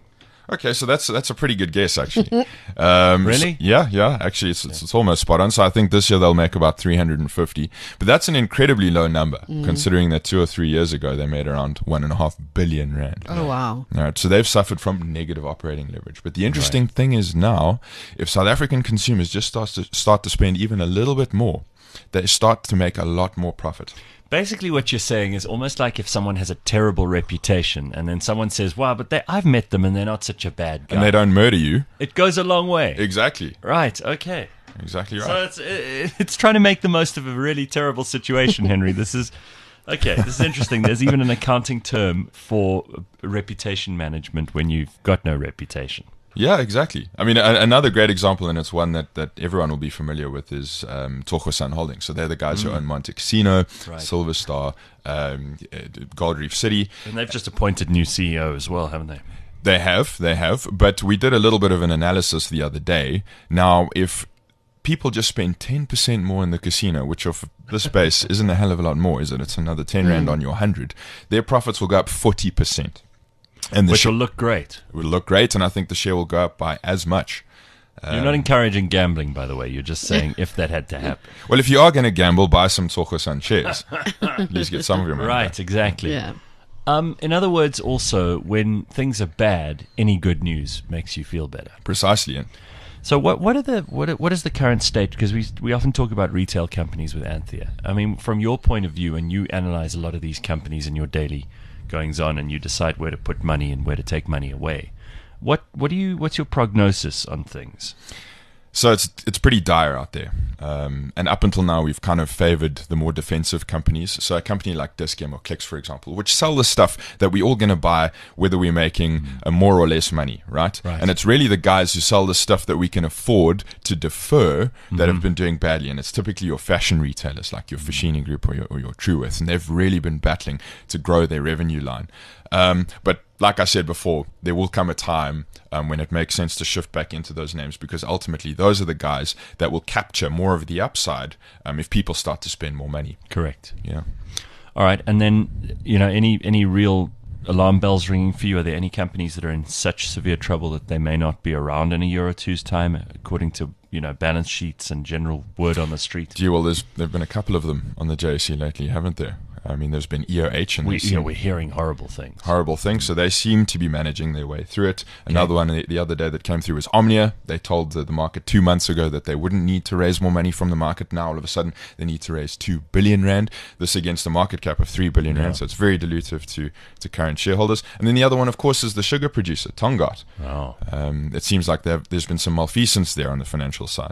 Speaker 6: Okay, so that's that's a pretty good guess, actually. Um,
Speaker 2: Really?
Speaker 6: so- yeah, yeah. Actually, it's, it's it's almost spot on. So I think this year they'll make about three hundred fifty, but that's an incredibly low number considering that two or three years ago they made around one and a half billion rand.
Speaker 3: Oh, wow.
Speaker 6: All right, so they've suffered from negative operating leverage. But the interesting thing is now, if South African consumers just start to start to spend even a little bit more, they start to make a lot more profit.
Speaker 2: Basically, what you're saying is almost like if someone has a terrible reputation and then someone says, wow, but they, I've met them and they're not such a bad guy.
Speaker 6: And they don't murder you.
Speaker 2: It goes a long way.
Speaker 6: Exactly.
Speaker 2: Right, okay.
Speaker 6: Exactly right.
Speaker 2: So it's it, it's trying to make the most of a really terrible situation, Henry. This is okay. This is interesting. There's even an accounting term for reputation management when you've got no reputation.
Speaker 6: Yeah, exactly. I mean, a, another great example, and it's one that, that everyone will be familiar with, is um, Tokyo-san Holdings. So they're the guys who own Monte Casino,
Speaker 2: Right.
Speaker 6: Silver Star, um, uh, Gold Reef City.
Speaker 2: And they've just appointed new C E O as well, haven't they?
Speaker 6: They have, they have. But we did a little bit of an analysis the other day. Now, if people just spend ten percent more in the casino, which of this base isn't a hell of a lot more, is it? It's another ten rand on your one hundred. Their profits will go up forty percent. And the
Speaker 2: Which
Speaker 6: share
Speaker 2: will look great.
Speaker 6: will look great, and I think the share will go up by as much.
Speaker 2: You're not encouraging gambling, by the way. You're just saying if that had to happen.
Speaker 6: Well, if you are going to gamble, buy some Tokyo-san shares. At least get some of your money back.
Speaker 2: Right, exactly.
Speaker 3: Yeah.
Speaker 2: Um, in other words, also, when things are bad, any good news makes you feel better.
Speaker 6: Precisely. Ian.
Speaker 2: So what what are the what are- what is the current state? Because we we often talk about retail companies with Anthea. I mean, from your point of view, and you analyze a lot of these companies in your daily goings on, and you decide where to put money and where to take money away. What what do you what's your prognosis on things?
Speaker 6: So it's it's pretty dire out there. Um, and up until now, we've kind of favored the more defensive companies. So a company like Dis-Chem or Clicks, for example, which sell the stuff that we all going to buy, whether we're making uh, more or less money, right?
Speaker 2: Right.
Speaker 6: And it's really the guys who sell the stuff that we can afford to defer that have been doing badly. And it's typically your fashion retailers like your Fashini Group or your, or your Truworth. And they've really been battling to grow their revenue line. Um, but like I said before, there will come a time um, when it makes sense to shift back into those names, because ultimately those are the guys that will capture more of the upside um, if people start to spend more money.
Speaker 2: Correct.
Speaker 6: Yeah.
Speaker 2: All right, and then you know any any real alarm bells ringing for you? Are there any companies that are in such severe trouble that they may not be around in a year or two's time, according to you know balance sheets and general word on the street?
Speaker 6: Gee, well, there's there've been a couple of them on the J S E lately, haven't there? I mean, there's been E O H and
Speaker 2: We,
Speaker 6: there's
Speaker 2: you know,
Speaker 6: some
Speaker 2: we're hearing horrible things.
Speaker 6: horrible things, so they seem to be managing their way through it. Another one the, the other day that came through was Omnia. They told the, the market two months ago that they wouldn't need to raise more money from the market. Now all of a sudden they need to raise two billion rand. This against a market cap of three billion rand, so it's very dilutive to to current shareholders. And then the other one, of course, is the sugar producer Tongaat.
Speaker 2: Oh.
Speaker 6: Um, it seems like there- there's been some malfeasance there on the financial side.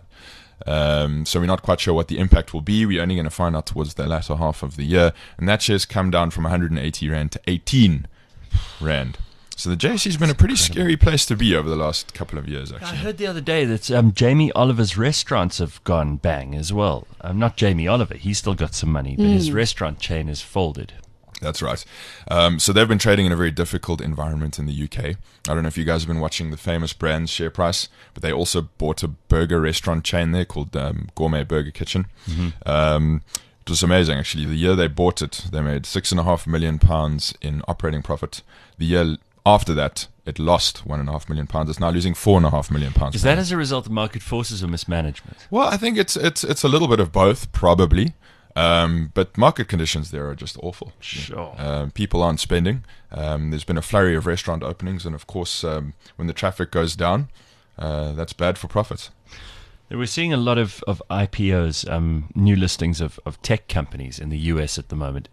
Speaker 6: Um, so we're not quite sure what the impact will be. We're only going to find out towards the latter half of the year. And that share's come down from one hundred eighty rand to eighteen rand. So the J S E's been a pretty scary place to be over the last couple of years,
Speaker 2: I
Speaker 6: actually.
Speaker 2: heard the other day that um, Jamie Oliver's restaurants have gone bang as well. Um, not Jamie Oliver, he's still got some money, but his restaurant chain is folded.
Speaker 6: That's right. Um, so they've been trading in a very difficult environment in the U K. I don't know if you guys have been watching the Famous Brands share price, but they also bought a burger restaurant chain there called um, Gourmet Burger Kitchen. Um, it was amazing, actually. The year they bought it, they made six and a half million pounds in operating profit. The year after that, it lost one and a half million pounds. It's now losing four and a half million pounds.
Speaker 2: Is that as a result of market forces or mismanagement?
Speaker 6: Well, I think it's it's it's a little bit of both, probably. Um, but market conditions there are just awful.
Speaker 2: Sure.
Speaker 6: Um, people aren't spending. Um, there's been a flurry of restaurant openings, and of course, um, when the traffic goes down, uh, that's bad for profits.
Speaker 2: We're seeing a lot of, of I P Os, um, new listings of, of tech companies in the U S at the moment.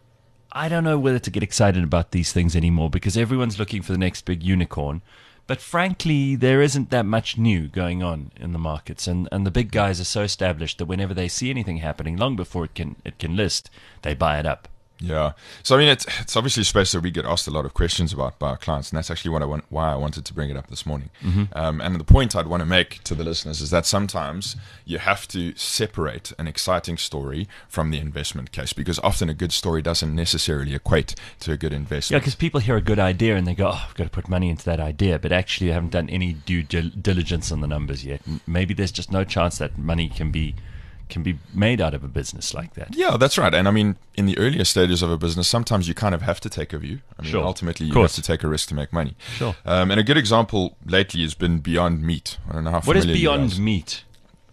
Speaker 2: I don't know whether to get excited about these things anymore because everyone's looking for the next big unicorn. But frankly, there isn't that much new going on in the markets, and, and the big guys are so established that whenever they see anything happening, long before it can it can list, they buy it up.
Speaker 6: Yeah. So, I mean, it's, it's obviously a space that we get asked a lot of questions about by our clients, and that's actually what I want, why I wanted to bring it up this morning.
Speaker 2: Mm-hmm.
Speaker 6: Um, and the point I'd want to make to the listeners is that sometimes you have to separate an exciting story from the investment case, because often a good story doesn't necessarily equate to a good
Speaker 2: Yeah,
Speaker 6: investment.
Speaker 2: because people hear a good idea and they go, oh, I've got to put money into that idea, but actually they haven't done any due dil- diligence on the numbers yet. M- Maybe there's just no chance that money can be can be made out of a business like that.
Speaker 6: Yeah, that's right. And I mean, in the earlier stages of a business, sometimes you kind of have to take a view. I mean,
Speaker 2: Sure.
Speaker 6: ultimately, you
Speaker 2: Of course.
Speaker 6: have to take a risk to make money.
Speaker 2: Sure.
Speaker 6: Um, and a good example lately has been Beyond Meat. I don't know how
Speaker 2: What is
Speaker 6: familiar you
Speaker 2: Beyond
Speaker 6: guys-
Speaker 2: Meat?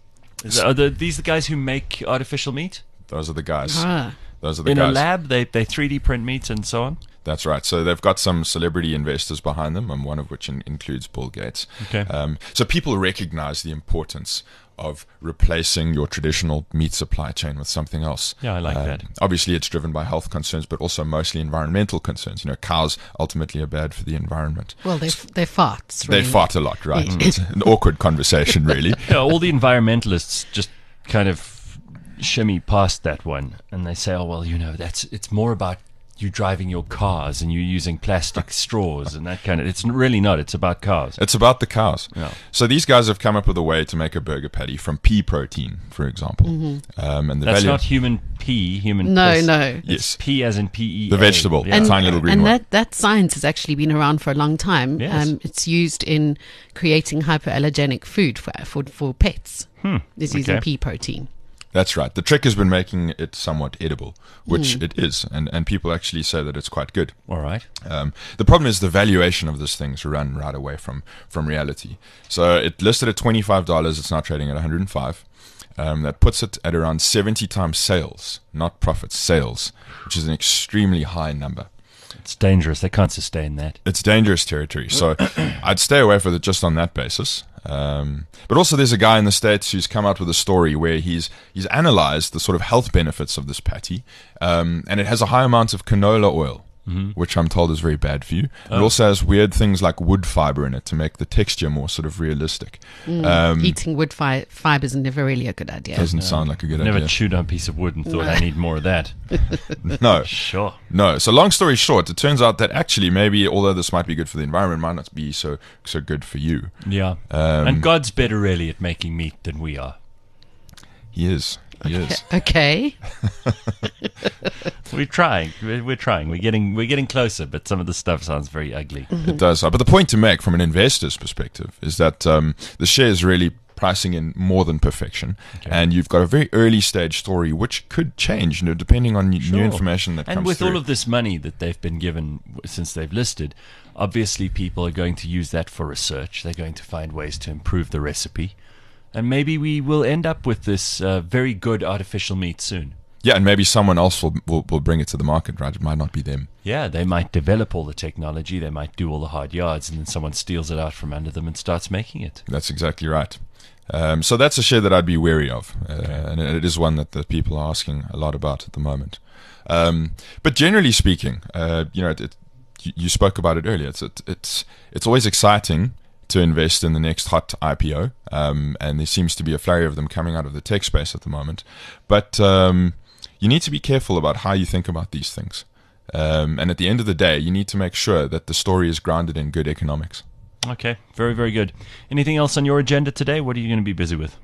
Speaker 2: Is, are the, these the guys who make artificial meat?
Speaker 6: Those are the guys.
Speaker 3: Ah.
Speaker 6: Those are the
Speaker 2: In
Speaker 6: guys.
Speaker 2: a lab, they, they three D print meat and so on?
Speaker 6: That's right. So they've got some celebrity investors behind them, and one of which in, includes Bill Gates.
Speaker 2: Okay.
Speaker 6: Um, so people recognize the importance of replacing your traditional meat supply chain with something else.
Speaker 2: Yeah, I like
Speaker 6: Um,
Speaker 2: that.
Speaker 6: Obviously, it's driven by health concerns, but also mostly environmental concerns. You know, cows ultimately are bad for the environment.
Speaker 3: Well, they they're farts.
Speaker 6: They
Speaker 3: Really.
Speaker 6: fart a lot, right? It's an awkward conversation, really.
Speaker 2: Yeah, all the environmentalists just kind of shimmy past that one, and they say, "Oh well, you know, that's it's more about you driving your cars and you using plastic straws and that kind of." It's really not. It's about cars.
Speaker 6: It's about the cows.
Speaker 2: Yeah.
Speaker 6: So these guys have come up with a way to make a burger patty from pea protein, for example. Um, and the
Speaker 2: That's
Speaker 6: value,
Speaker 2: not human pea. Human.
Speaker 3: No,
Speaker 2: piss.
Speaker 3: no.
Speaker 2: It's
Speaker 6: Yes.
Speaker 2: pea as in P E.
Speaker 6: The vegetable.
Speaker 2: Yeah.
Speaker 6: And- tiny little green
Speaker 3: and
Speaker 6: one.
Speaker 3: that, that science has actually been around for a long time.
Speaker 2: Yes.
Speaker 3: Um, it's used in creating hypoallergenic food for for, for pets.
Speaker 2: Hmm.
Speaker 3: It's using
Speaker 2: Okay.
Speaker 3: pea protein.
Speaker 6: That's right. The trick has been making it somewhat edible, which it is, and, and people actually say that it's quite good.
Speaker 2: All right.
Speaker 6: Um, the problem is the valuation of this thing's run right away from, from reality. So it listed at twenty-five dollars. It's now trading at one hundred five. Um, that puts it at around seventy times sales, not profits, sales, which is an extremely high number.
Speaker 2: It's dangerous. They can't sustain that.
Speaker 6: It's dangerous territory. So I'd stay away from it just on that basis. Um, but also there's a guy in the States who's come out with a story where he's he's analyzed the sort of health benefits of this patty, um, and it has a high amount of canola oil, which I'm told is very bad for you. It also has weird things like wood fiber in it to make the texture more sort of realistic. Um,
Speaker 3: Eating wood fi- fibers is never really a good idea.
Speaker 6: doesn't sound like a good
Speaker 2: Never
Speaker 6: idea.
Speaker 2: chewed on a piece of wood and thought I need more of that.
Speaker 6: No.
Speaker 2: Sure.
Speaker 6: No. So long story short, it turns out that actually maybe although this might be good for the environment, it might not be so so good for you.
Speaker 2: Yeah.
Speaker 6: Um,
Speaker 2: and God's better really at making meat than we are.
Speaker 6: He is. He is.
Speaker 3: Okay.
Speaker 2: We're trying. We're, we're trying. We're getting we're getting closer, but some of the stuff sounds very ugly.
Speaker 6: It does. But the point to make from an investor's perspective is that um, the share is really pricing in more than perfection, and you've got a very early stage story which could change, you know, depending on new
Speaker 2: Sure.
Speaker 6: information that
Speaker 2: And
Speaker 6: comes
Speaker 2: with
Speaker 6: through.
Speaker 2: all of this money that they've been given w- since they've listed, obviously people are going to use that for research. They're going to find ways to improve the recipe. And maybe we will end up with this uh, very good artificial meat soon.
Speaker 6: yeah, and maybe someone else will, will will bring it to the market, right? It might not be them.
Speaker 2: Yeah, they might develop all the technology, they might do all the hard yards, and then someone steals it out from under them and starts making it.
Speaker 6: That's exactly right. Um, so that's a share that I'd be wary of, uh, and it is one that, that people are asking a lot about at the moment. Um, but generally speaking, uh, you know, it, it, you, you spoke about it earlier. It's it, it's it's always exciting to invest in the next hot I P O, um, and there seems to be a flurry of them coming out of the tech space at the moment. But um, you need to be careful about how you think about these things. Um, and at the end of the day, you need to make sure that the story is grounded in good economics.
Speaker 2: Okay, very, very good. Anything else on your agenda today? What are you going to be busy with?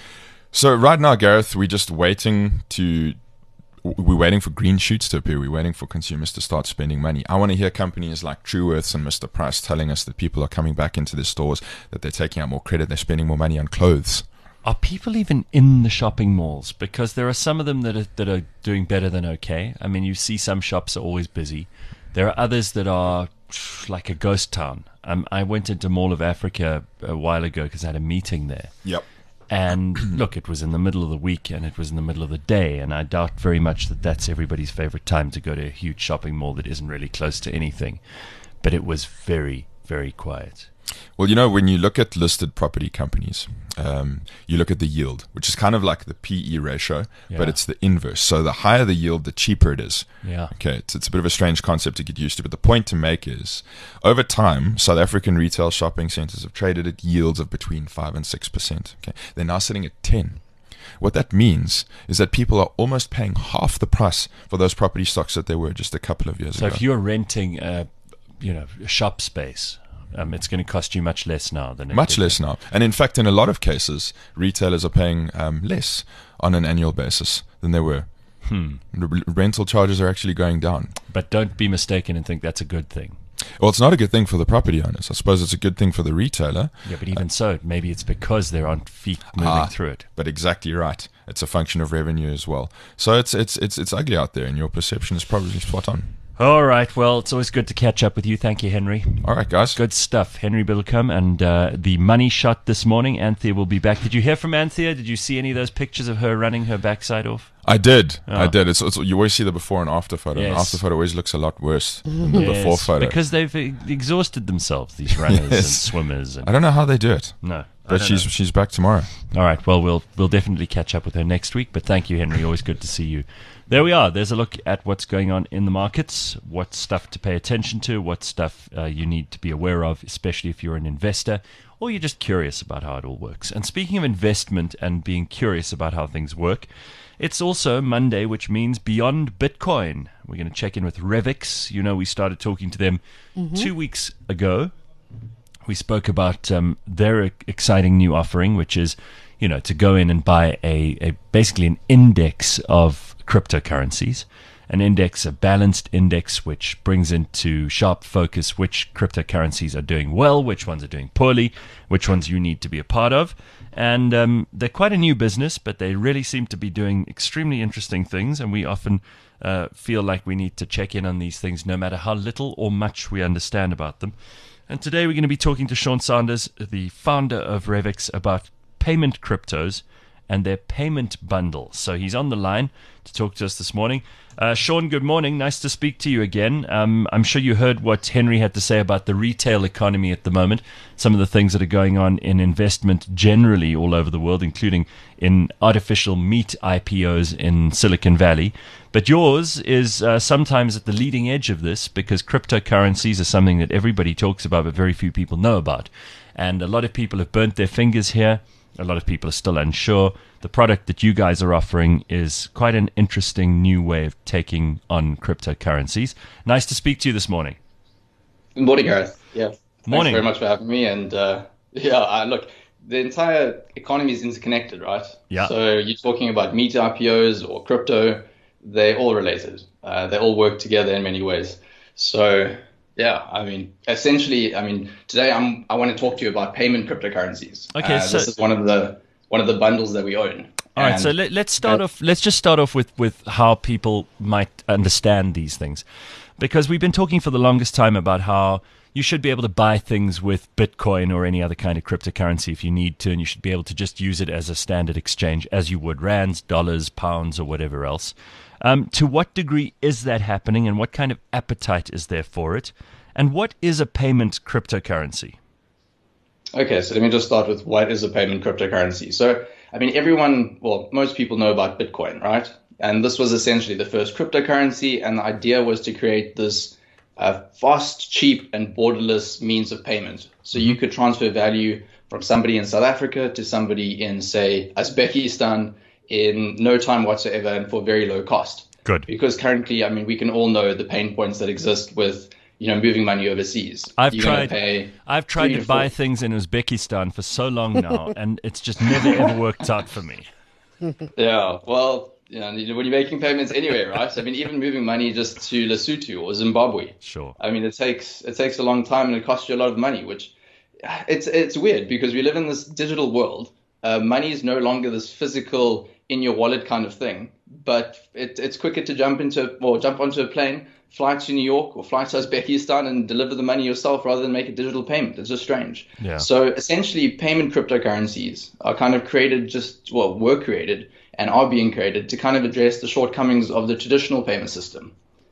Speaker 6: So right now, Gareth, we're just waiting to. We're waiting for green shoots to appear. We're waiting for consumers to start spending money. I want to hear companies like Truworths and Mister Price telling us that people are coming back into their stores, that they're taking out more credit, they're spending more money on clothes.
Speaker 2: Are people even in the shopping malls? Because there are some of them that are that are doing better than okay. I mean, you see some shops are always busy. There are others that are like a ghost town. Um, I went into Mall of Africa a while ago because I had a meeting there.
Speaker 6: Yep.
Speaker 2: And look, it was in the middle of the week and it was in the middle of the day. And I doubt very much that that's everybody's favorite time to go to a huge shopping mall that isn't really close to anything. But it was very, very quiet.
Speaker 6: Well, you know, when you look at listed property companies, um, you look at the yield, which is kind of like the P E ratio,
Speaker 2: Yeah.
Speaker 6: but it's the inverse. So the higher the yield, the cheaper it is.
Speaker 2: Yeah.
Speaker 6: Okay, it's, it's a bit of a strange concept to get used to, but the point to make is, over time, South African retail shopping centers have traded at yields of between five and six percent. Okay, they're now sitting at ten. What that means is that people are almost paying half the price for those property stocks that they were just a couple of years
Speaker 2: So
Speaker 6: ago.
Speaker 2: if you're renting a, you know, a shop space, um, it's going to cost you much less now than it
Speaker 6: Much
Speaker 2: did.
Speaker 6: less now. And in fact, in a lot of cases, retailers are paying um, less on an annual basis than they were.
Speaker 2: Hmm.
Speaker 6: R- rental charges are actually going down.
Speaker 2: But don't be mistaken and think that's a good thing.
Speaker 6: Well, it's not a good thing for the property owners. I suppose it's a good thing for the retailer.
Speaker 2: Yeah, but even so, maybe it's because they're on feet moving
Speaker 6: Ah,
Speaker 2: through it.
Speaker 6: But exactly right. it's a function of revenue as well. So it's it's it's it's ugly out there, and your perception is probably spot on.
Speaker 2: All right. Well, it's always good to catch up with you. Thank you, Henry.
Speaker 6: All right, guys.
Speaker 2: Good stuff. Henry Biddlecombe and uh, the money shot this morning. Anthea will be back. Did you hear from Anthea? Did you see any of those pictures of her running her backside off?
Speaker 6: I did.
Speaker 2: Oh.
Speaker 6: I did. It's, it's you always see the before and after photo.
Speaker 2: Yes.
Speaker 6: And after photo always looks a lot worse than the
Speaker 2: Yes,
Speaker 6: before photo.
Speaker 2: because they've e- exhausted themselves, these runners and
Speaker 6: Yes.
Speaker 2: swimmers. And,
Speaker 6: I don't know how they do it,
Speaker 2: no. I
Speaker 6: but
Speaker 2: don't
Speaker 6: she's
Speaker 2: know.
Speaker 6: she's back tomorrow.
Speaker 2: All right. Well, we'll we'll definitely catch up with her next week. But thank you, Henry. Always good to see you. There we are. There's a look at what's going on in the markets, what stuff to pay attention to, what stuff uh, you need to be aware of, especially if you're an investor or you're just curious about how it all works. And speaking of investment and being curious about how things work, it's also Monday, which means Beyond Bitcoin. We're going to check in with Revix. You know, we started talking to them mm-hmm. two weeks ago. We spoke about um, their exciting new offering, which is, you know, to go in and buy a, a basically an index of cryptocurrencies, an index, a balanced index, which brings into sharp focus which cryptocurrencies are doing well, which ones are doing poorly, which ones you need to be a part of. And um, they're quite a new business, but they really seem to be doing extremely interesting things. And we often uh, feel like we need to check in on these things, no matter how little or much we understand about them. And today we're going to be talking to Sean Sanders, the founder of Revix, about payment cryptos and their payment bundle. So he's on the line to talk to us this morning. Uh, Sean, good morning. Nice to speak to you again. Um, I'm sure you heard what Henry had to say about the retail economy at the moment, some of the things that are going on in investment generally all over the world, including in artificial meat I P Os in Silicon Valley. But yours is uh, sometimes at the leading edge of this, because cryptocurrencies are something that everybody talks about but very few people know about. And a lot of people have burnt their fingers here. A lot of people are still unsure. The product that you guys are offering is quite an interesting new way of taking on cryptocurrencies. Nice to speak to you this morning.
Speaker 5: Good morning, Gareth. Yeah.
Speaker 2: Morning.
Speaker 5: Thanks very much for having me. And uh, yeah, uh, look, the entire economy is interconnected, right?
Speaker 2: Yeah.
Speaker 5: So you're talking about meat I P Os or crypto, they're all related. Uh, they all work together in many ways. So yeah, I mean, essentially, I mean, today I'm I want to talk to you about payment cryptocurrencies.
Speaker 2: Okay,
Speaker 5: uh,
Speaker 2: so
Speaker 5: this is one of the one of the bundles that we own.
Speaker 2: All right,
Speaker 5: And,
Speaker 2: so let, let's start
Speaker 5: uh,
Speaker 2: off. Let's just start off with, with how people might understand these things, because we've been talking for the longest time about how you should be able to buy things with Bitcoin or any other kind of cryptocurrency if you need to, and you should be able to just use it as a standard exchange as you would rands, dollars, pounds, or whatever else. Um, to what degree is that happening, and what kind of appetite is there for it? And what is a payment cryptocurrency?
Speaker 5: Okay, so let me just start with what is a payment cryptocurrency. So, I mean, everyone, well, most people know about Bitcoin, right? And this was essentially the first cryptocurrency, and the idea was to create this uh, fast, cheap, and borderless means of payment. So you could transfer value from somebody in South Africa to somebody in, say, Uzbekistan in no time whatsoever and for very low cost.
Speaker 2: Good.
Speaker 5: Because currently, I mean, we can all know the pain points that exist with, you know, moving money overseas.
Speaker 2: I've
Speaker 5: You're gonna
Speaker 2: tried.
Speaker 5: pay
Speaker 2: I've tried
Speaker 5: three
Speaker 2: to
Speaker 5: to
Speaker 2: buy
Speaker 5: four-
Speaker 2: things in Uzbekistan for so long now, and it's just never ever worked out for me.
Speaker 5: Yeah, well, you know, when you're making payments anyway, right? I mean, even moving money just to Lesotho or Zimbabwe.
Speaker 2: Sure.
Speaker 5: I mean, it takes it takes a long time and it costs you a lot of money, which it's it's weird because we live in this digital world. Uh, money is no longer this physical in your wallet kind of thing, but it, it's quicker to jump into or jump onto a plane, fly to New York or fly to Uzbekistan and deliver the money yourself rather than make a digital payment. It's just strange.
Speaker 2: Yeah.
Speaker 5: So essentially, payment cryptocurrencies are kind of created just well were created and are being created to kind of address the shortcomings of the traditional payment system.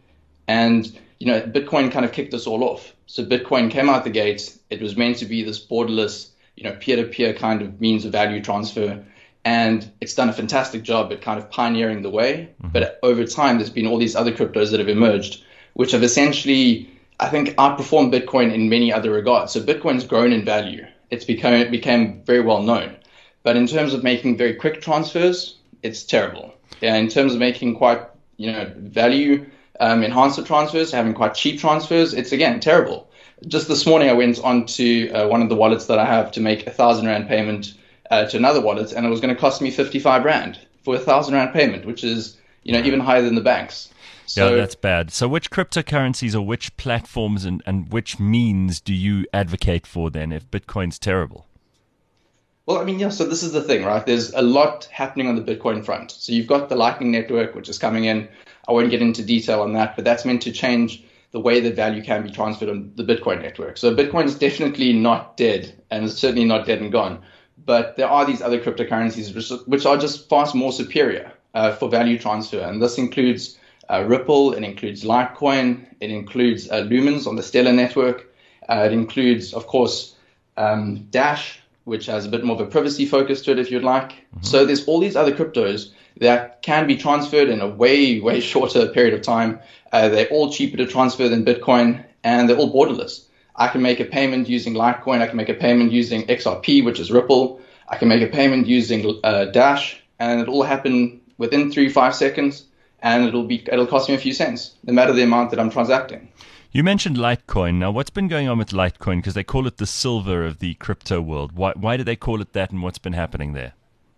Speaker 5: And, you know, Bitcoin kind of kicked this all off. So Bitcoin came out the gate. It was meant to be this borderless, you know, peer-to-peer kind of means of value transfer. And it's done a fantastic job at kind of pioneering the way. Mm-hmm. But over time, there's been all these other cryptos that have emerged, which have essentially, I think, outperformed Bitcoin in many other regards. So Bitcoin's grown in value. It's become, it became very well known. But in terms of making very quick transfers, it's terrible. Yeah, in terms of making quite, you know, value um, enhancer transfers, having quite cheap transfers, it's again terrible. Just this morning, I went on to uh, one of the wallets that I have to make a thousand rand payment uh, to another wallet, and it was going to cost me fifty-five rand for a thousand rand payment, which is, you know, even higher than the banks. So,
Speaker 2: yeah, that's bad. So which cryptocurrencies or which platforms and, and which means do you advocate for then if Bitcoin's terrible?
Speaker 5: Well, I mean, yeah, so this is the thing, right? There's a lot happening on the Bitcoin front. So you've got the Lightning Network, which is coming in. I won't get into detail on that, but that's meant to change the way that value can be transferred on the Bitcoin network. So Bitcoin is definitely not dead, and it's certainly not dead and gone. But there are these other cryptocurrencies which, which are just far more superior uh, for value transfer. And this includes uh, Ripple, it includes Litecoin, it includes uh, Lumens on the Stellar network. Uh, it includes, of course, um, Dash, which has a bit more of a privacy focus to it, if you'd like. Mm-hmm. So there's all these other cryptos that can be transferred in a way, way shorter period of time. Uh, they're all cheaper to transfer than Bitcoin, and they're all borderless. I can make a payment using Litecoin. I can make a payment using X R P, which is Ripple. I can make a payment using uh, Dash, and it'll all happen within three, five seconds, and it'll be it'll cost me a few cents, no matter the amount that I'm transacting.
Speaker 2: You mentioned Litecoin. Now, what's been going on with Litecoin? Because they call it the silver of the crypto world. Why, why do they call it that, and what's been happening there?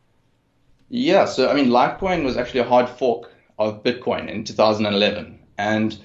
Speaker 5: Yeah, so, I mean, Litecoin was actually a hard fork of Bitcoin in two thousand eleven. And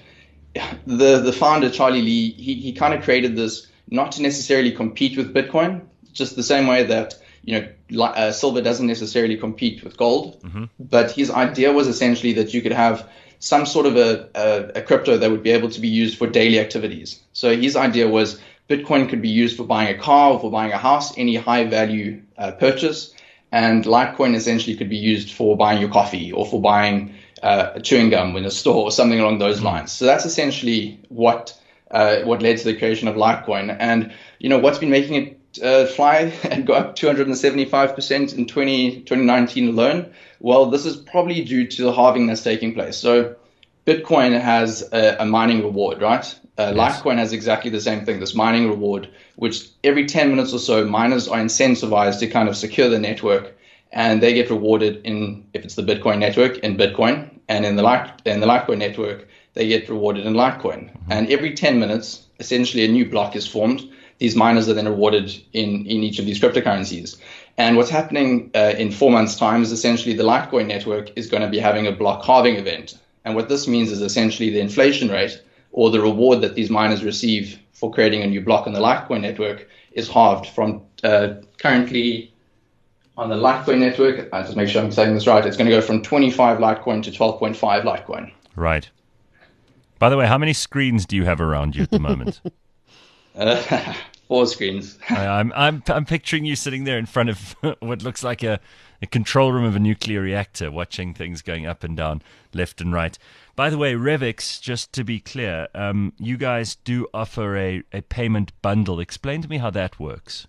Speaker 5: the the founder, Charlie Lee, he, he kind of created this not to necessarily compete with Bitcoin, just the same way that, you know, uh, silver doesn't necessarily compete with gold. Mm-hmm. But his idea was essentially that you could have some sort of a, a, a crypto that would be able to be used for daily activities. So his idea was Bitcoin could be used for buying a car or for buying a house, any high value uh, purchase. And Litecoin essentially could be used for buying your coffee or for buying uh, a chewing gum in a store or something along those lines. So that's essentially what uh, what led to the creation of Litecoin. And, you know, what's been making it uh, fly and go up two hundred seventy-five percent in twenty nineteen alone? Well, this is probably due to the halving that's taking place. So Bitcoin has a, a mining reward, right? Uh, yes. Litecoin has exactly the same thing, this mining reward, which every ten minutes or so, miners are incentivized to kind of secure the network, and they get rewarded in, if it's the Bitcoin network, in Bitcoin, and in the Lite, in the Litecoin network, they get rewarded in Litecoin. Mm-hmm. And every ten minutes, essentially a new block is formed. These miners are then rewarded in, in each of these cryptocurrencies. And what's happening uh, in four months' time is essentially the Litecoin network is going to be having a block halving event. And what this means is essentially the inflation rate, or the reward that these miners receive for creating a new block on the Litecoin network, is halved from uh, currently on the Litecoin network. I just make sure I'm saying this right. It's going to go from twenty-five Litecoin to twelve point five Litecoin.
Speaker 2: Right. By the way, how many screens do you have around you at the moment?
Speaker 5: uh, four screens.
Speaker 2: I, I'm I'm I'm picturing you sitting there in front of what looks like a, a control room of a nuclear reactor, watching things going up and down, left and right. By the way, Revix, just to be clear, um, you guys do offer a, a payment bundle. Explain to me how that works.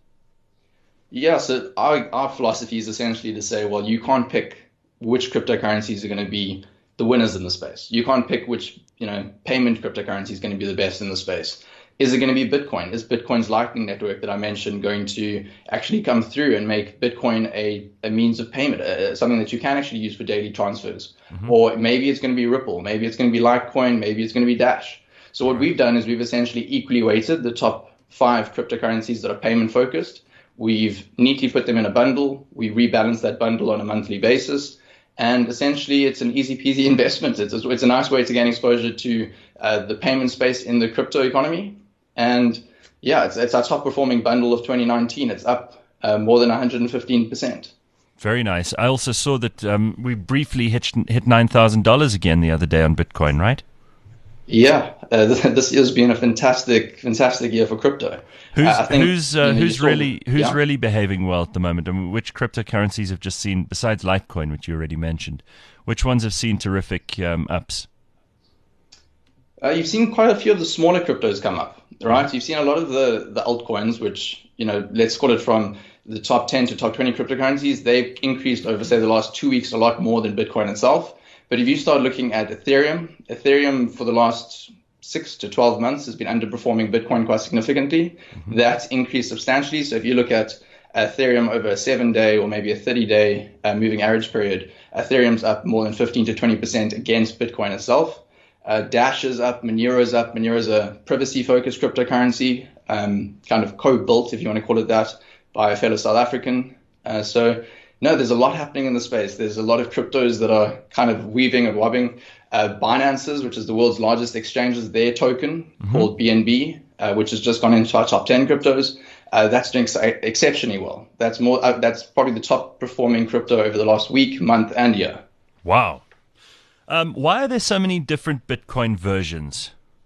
Speaker 5: Yeah, so our, our philosophy is essentially to say, well, you can't pick which cryptocurrencies are going to be the winners in the space. You can't pick which, you know, payment cryptocurrency is going to be the best in the space. Is it going to be Bitcoin? Is Bitcoin's Lightning Network that I mentioned going to actually come through and make Bitcoin a, a means of payment, uh, something that you can actually use for daily transfers? Mm-hmm. Or maybe it's going to be Ripple, maybe it's going to be Litecoin, maybe it's going to be Dash. So what we've done is we've essentially equally weighted the top five cryptocurrencies that are payment focused. We've neatly put them in a bundle. We rebalance that bundle on a monthly basis. And essentially, it's an easy peasy investment. It's a, it's a nice way to gain exposure to uh, the payment space in the crypto economy. And yeah, it's, it's our top performing bundle of twenty nineteen. It's up uh, more than one hundred fifteen percent.
Speaker 2: Very nice. I also saw that um, we briefly hit, hit nine thousand dollars again the other day on Bitcoin, right?
Speaker 5: Yeah, uh, this, this has been a fantastic, fantastic year for crypto.
Speaker 2: Who's
Speaker 5: uh, I think,
Speaker 2: who's uh,
Speaker 5: you know,
Speaker 2: who's really who's
Speaker 5: yeah.
Speaker 2: really behaving well at the moment? I mean, which cryptocurrencies have just seen, besides Litecoin, which you already mentioned, which ones have seen terrific um, ups?
Speaker 5: Uh, you've seen quite a few of the smaller cryptos come up, right? You've seen a lot of the, the altcoins, which, you know, let's call it from the top ten to top twenty cryptocurrencies. They've increased over, say, the last two weeks a lot more than Bitcoin itself. But if you start looking at Ethereum, Ethereum for the last six to twelve months has been underperforming Bitcoin quite significantly. Mm-hmm. That's increased substantially. So if you look at Ethereum over a seven-day or maybe a thirty-day uh, moving average period, Ethereum's up more than fifteen to twenty percent against Bitcoin itself. Uh, Dash is up, Monero is up. Monero is a privacy-focused cryptocurrency, um, kind of co-built, if you want to call it that, by a fellow South African. Uh, so, no, there's a lot happening in the space. There's a lot of cryptos that are kind of weaving and wobbing. Uh, Binance's, which is the world's largest exchange, their token mm-hmm. called B N B, uh, which has just gone into our top ten cryptos. uh, that's doing ex- exceptionally well. That's more. Uh, that's probably the top performing crypto over the last week, month, and year.
Speaker 2: Wow. Um, why are there so many different Bitcoin versions?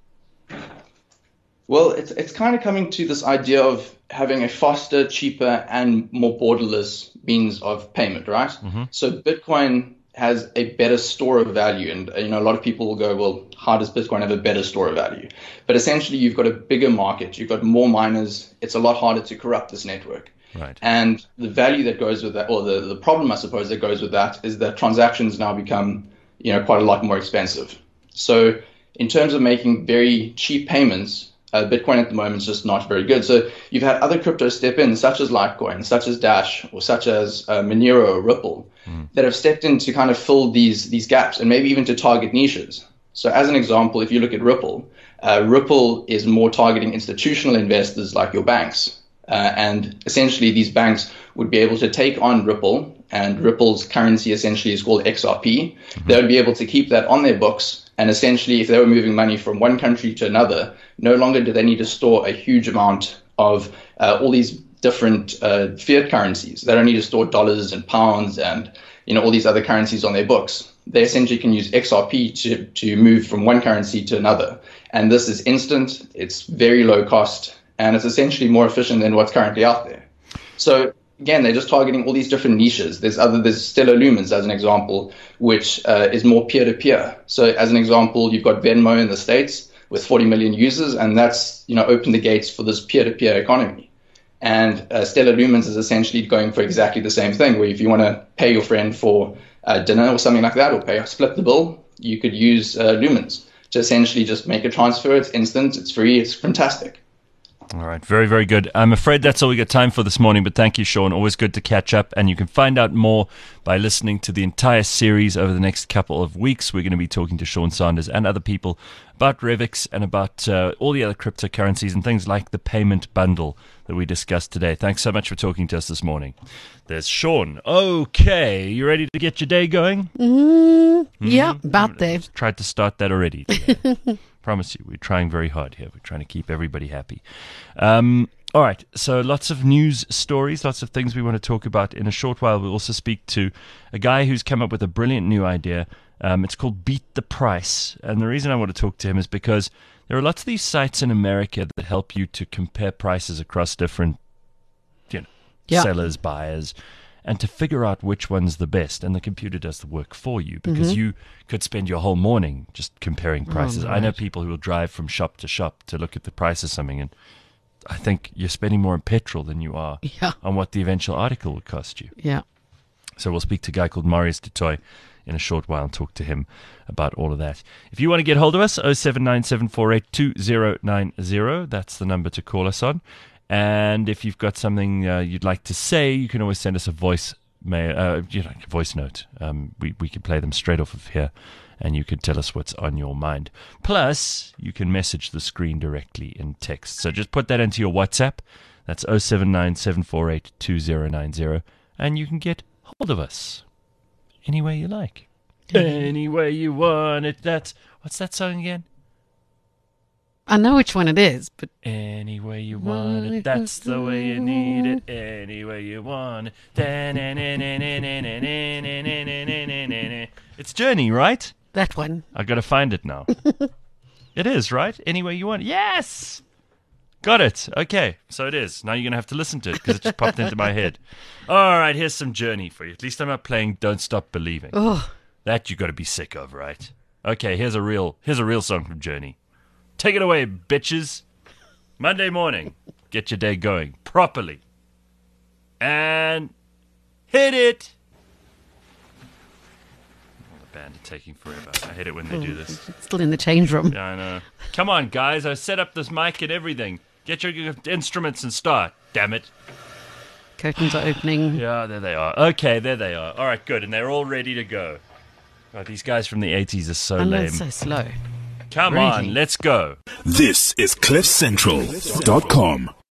Speaker 5: Well, it's it's kind of coming to this idea of having a faster, cheaper, and more borderless means of payment, right? Mm-hmm. So Bitcoin has a better store of value, and you know a lot of people will go, well, how does Bitcoin have a better store of value? But essentially, you've got a bigger market, you've got more miners. It's a lot harder to corrupt this network.
Speaker 2: Right.
Speaker 5: And the value that goes with that, or the the problem, I suppose, that goes with that, is that transactions now become you know quite a lot more expensive. So in terms of making very cheap payments, Uh, Bitcoin at the moment is just not very good. So you've had other cryptos step in, such as Litecoin, such as Dash, or such as uh, Monero or Ripple, mm. that have stepped in to kind of fill these these gaps and maybe even to target niches. So as an example, if you look at Ripple, uh, Ripple is more targeting institutional investors like your banks. Uh, and essentially these banks would be able to take on Ripple, and Ripple's currency essentially is called X R P. Mm-hmm. They would be able to keep that on their books. And essentially, if they were moving money from one country to another, no longer do they need to store a huge amount of uh, all these different uh, fiat currencies. They don't need to store dollars and pounds and you know all these other currencies on their books. They essentially can use X R P to, to move from one currency to another. And this is instant, it's very low cost, and it's essentially more efficient than what's currently out there. So again, they're just targeting all these different niches. There's other, there's Stellar Lumens as an example, which uh, is more peer-to-peer. So as an example, you've got Venmo in the States with forty million users, and that's, you know, opened the gates for this peer-to-peer economy. And uh, Stellar Lumens is essentially going for exactly the same thing, where if you want to pay your friend for uh, dinner or something like that, or pay, split the bill, you could use uh, Lumens to essentially just make a transfer. It's instant, it's free, it's fantastic.
Speaker 2: All right, very, very good. I'm afraid that's all we got time for this morning, but thank you, Sean. Always good to catch up, and you can find out more by listening to the entire series over the next couple of weeks. We're going to be talking to Sean Sanders and other people about Revix and about uh, all the other cryptocurrencies and things like the payment bundle that we discussed today. Thanks so much for talking to us this morning. There's Sean. Okay, you ready to get your day going?
Speaker 3: Mm, mm-hmm. Yeah, about there.
Speaker 2: Tried to start that already today. Promise you, we're trying very hard here. We're trying to keep everybody happy. Um, all right, so lots of news stories, lots of things we want to talk about. In a short while, we'll also speak to a guy who's come up with a brilliant new idea. Um, it's called Beat the Price. And the reason I want to talk to him is because there are lots of these sites in America that help you to compare prices across different you know, yeah. sellers, buyers, and to figure out which one's the best. And the computer does the work for you, because mm-hmm. you could spend your whole morning just comparing prices. Oh, right. I know people who will drive from shop to shop to look at the price of something, and I think you're spending more on petrol than you are
Speaker 3: yeah.
Speaker 2: on what the eventual article would cost you.
Speaker 3: Yeah.
Speaker 2: So we'll speak to a guy called Marius du Toit in a short while and talk to him about all of that. If you want to get hold of us, oh seven nine seven four eight two oh nine oh, that's the number to call us on. And if you've got something uh, you'd like to say, you can always send us a voice mail, uh, you know, a voice note. Um, we we can play them straight off of here, and you can tell us what's on your mind. Plus, you can message the screen directly in text. So just put that into your WhatsApp. That's oh seven nine seven four eight two oh nine oh, and you can get hold of us any way you like. Any way you want it. That's what's that song again?
Speaker 3: I know which one it is, but
Speaker 2: any way you want it, that's the way you need it. Any way you want it. It's Journey, right?
Speaker 3: That one.
Speaker 2: I got to find it now. It is, right? Any way you want it. Yes! Got it. Okay, so it is. Now you're going to have to listen to it because it just popped into my head. All right, here's some Journey for you. At least I'm not playing Don't Stop Believing.
Speaker 3: Oh.
Speaker 2: That you got to be sick of, right? Okay, here's a real here's a real song from Journey. Take it away, bitches. Monday morning. Get your day going properly. And hit it. Oh, the band are taking forever. I hate it when they do this.
Speaker 3: Still in the change room.
Speaker 2: Yeah, I know. Come on, guys. I set up this mic and everything. Get your instruments and start. Damn it.
Speaker 3: Curtains are opening.
Speaker 2: Yeah, there they are. Okay, there they are. All right, good. And they're all ready to go. Oh, these guys from the eighties are so
Speaker 3: I know,
Speaker 2: lame.
Speaker 3: it's so slow.
Speaker 2: Come
Speaker 3: Really?
Speaker 2: on, let's go.
Speaker 1: This is cliff central dot com.